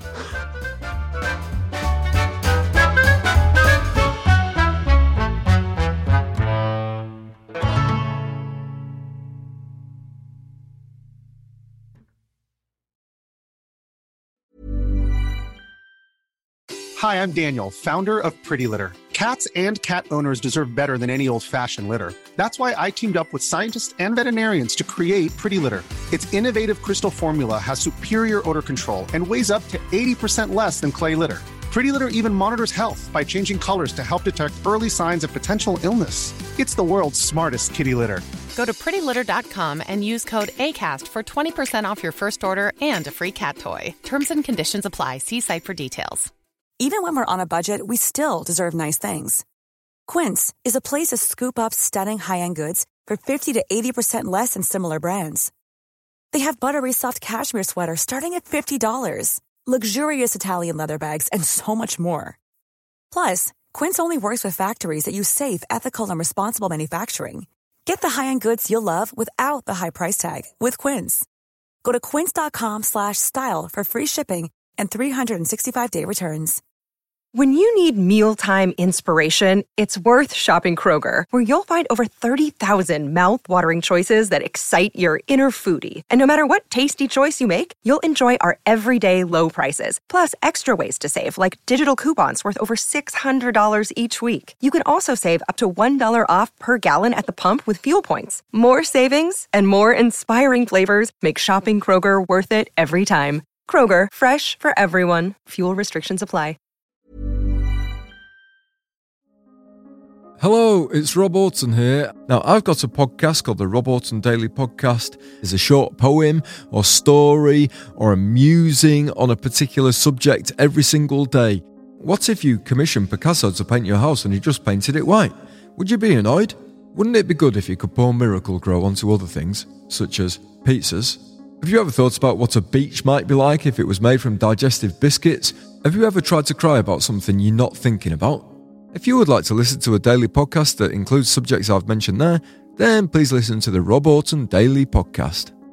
Hi, I'm Daniel, founder of Pretty Litter. Cats and cat owners deserve better than any old-fashioned litter. That's why I teamed up with scientists and veterinarians to create Pretty Litter. Its innovative crystal formula has superior odor control and weighs up to eighty percent less than clay litter. Pretty Litter even monitors health by changing colors to help detect early signs of potential illness. It's the world's smartest kitty litter. Go to pretty litter dot com and use code ACAST for twenty percent off your first order and a free cat toy. Terms and conditions apply. See site for details. Even when we're on a budget, we still deserve nice things. Quince is a place to scoop up stunning high-end goods for fifty to eighty percent less than similar brands. They have buttery soft cashmere sweaters starting at fifty dollars, luxurious Italian leather bags, and so much more. Plus, Quince only works with factories that use safe, ethical, and responsible manufacturing. Get the high-end goods you'll love without the high price tag with Quince. Go to quince dot com slash style for free shipping and three sixty-five day returns. When you need mealtime inspiration, it's worth shopping Kroger, where you'll find over thirty thousand mouth-watering choices that excite your inner foodie. And no matter what tasty choice you make, you'll enjoy our everyday low prices, plus extra ways to save, like digital coupons worth over six hundred dollars each week. You can also save up to one dollar off per gallon at the pump with fuel points. More savings and more inspiring flavors make shopping Kroger worth it every time. Kroger, fresh for everyone. Fuel restrictions apply. Hello, it's Rob Orton here. Now, I've got a podcast called the Rob Orton Daily Podcast. It's a short poem or story or a musing on a particular subject every single day. What if you commissioned Picasso to paint your house and he just painted it white? Would you be annoyed? Wouldn't it be good if you could pour Miracle-Gro onto other things, such as pizzas? Have you ever thought about what a beach might be like if it was made from digestive biscuits? Have you ever tried to cry about something you're not thinking about? If you would like to listen to a daily podcast that includes subjects I've mentioned there, then please listen to the Rob Orton Daily Podcast.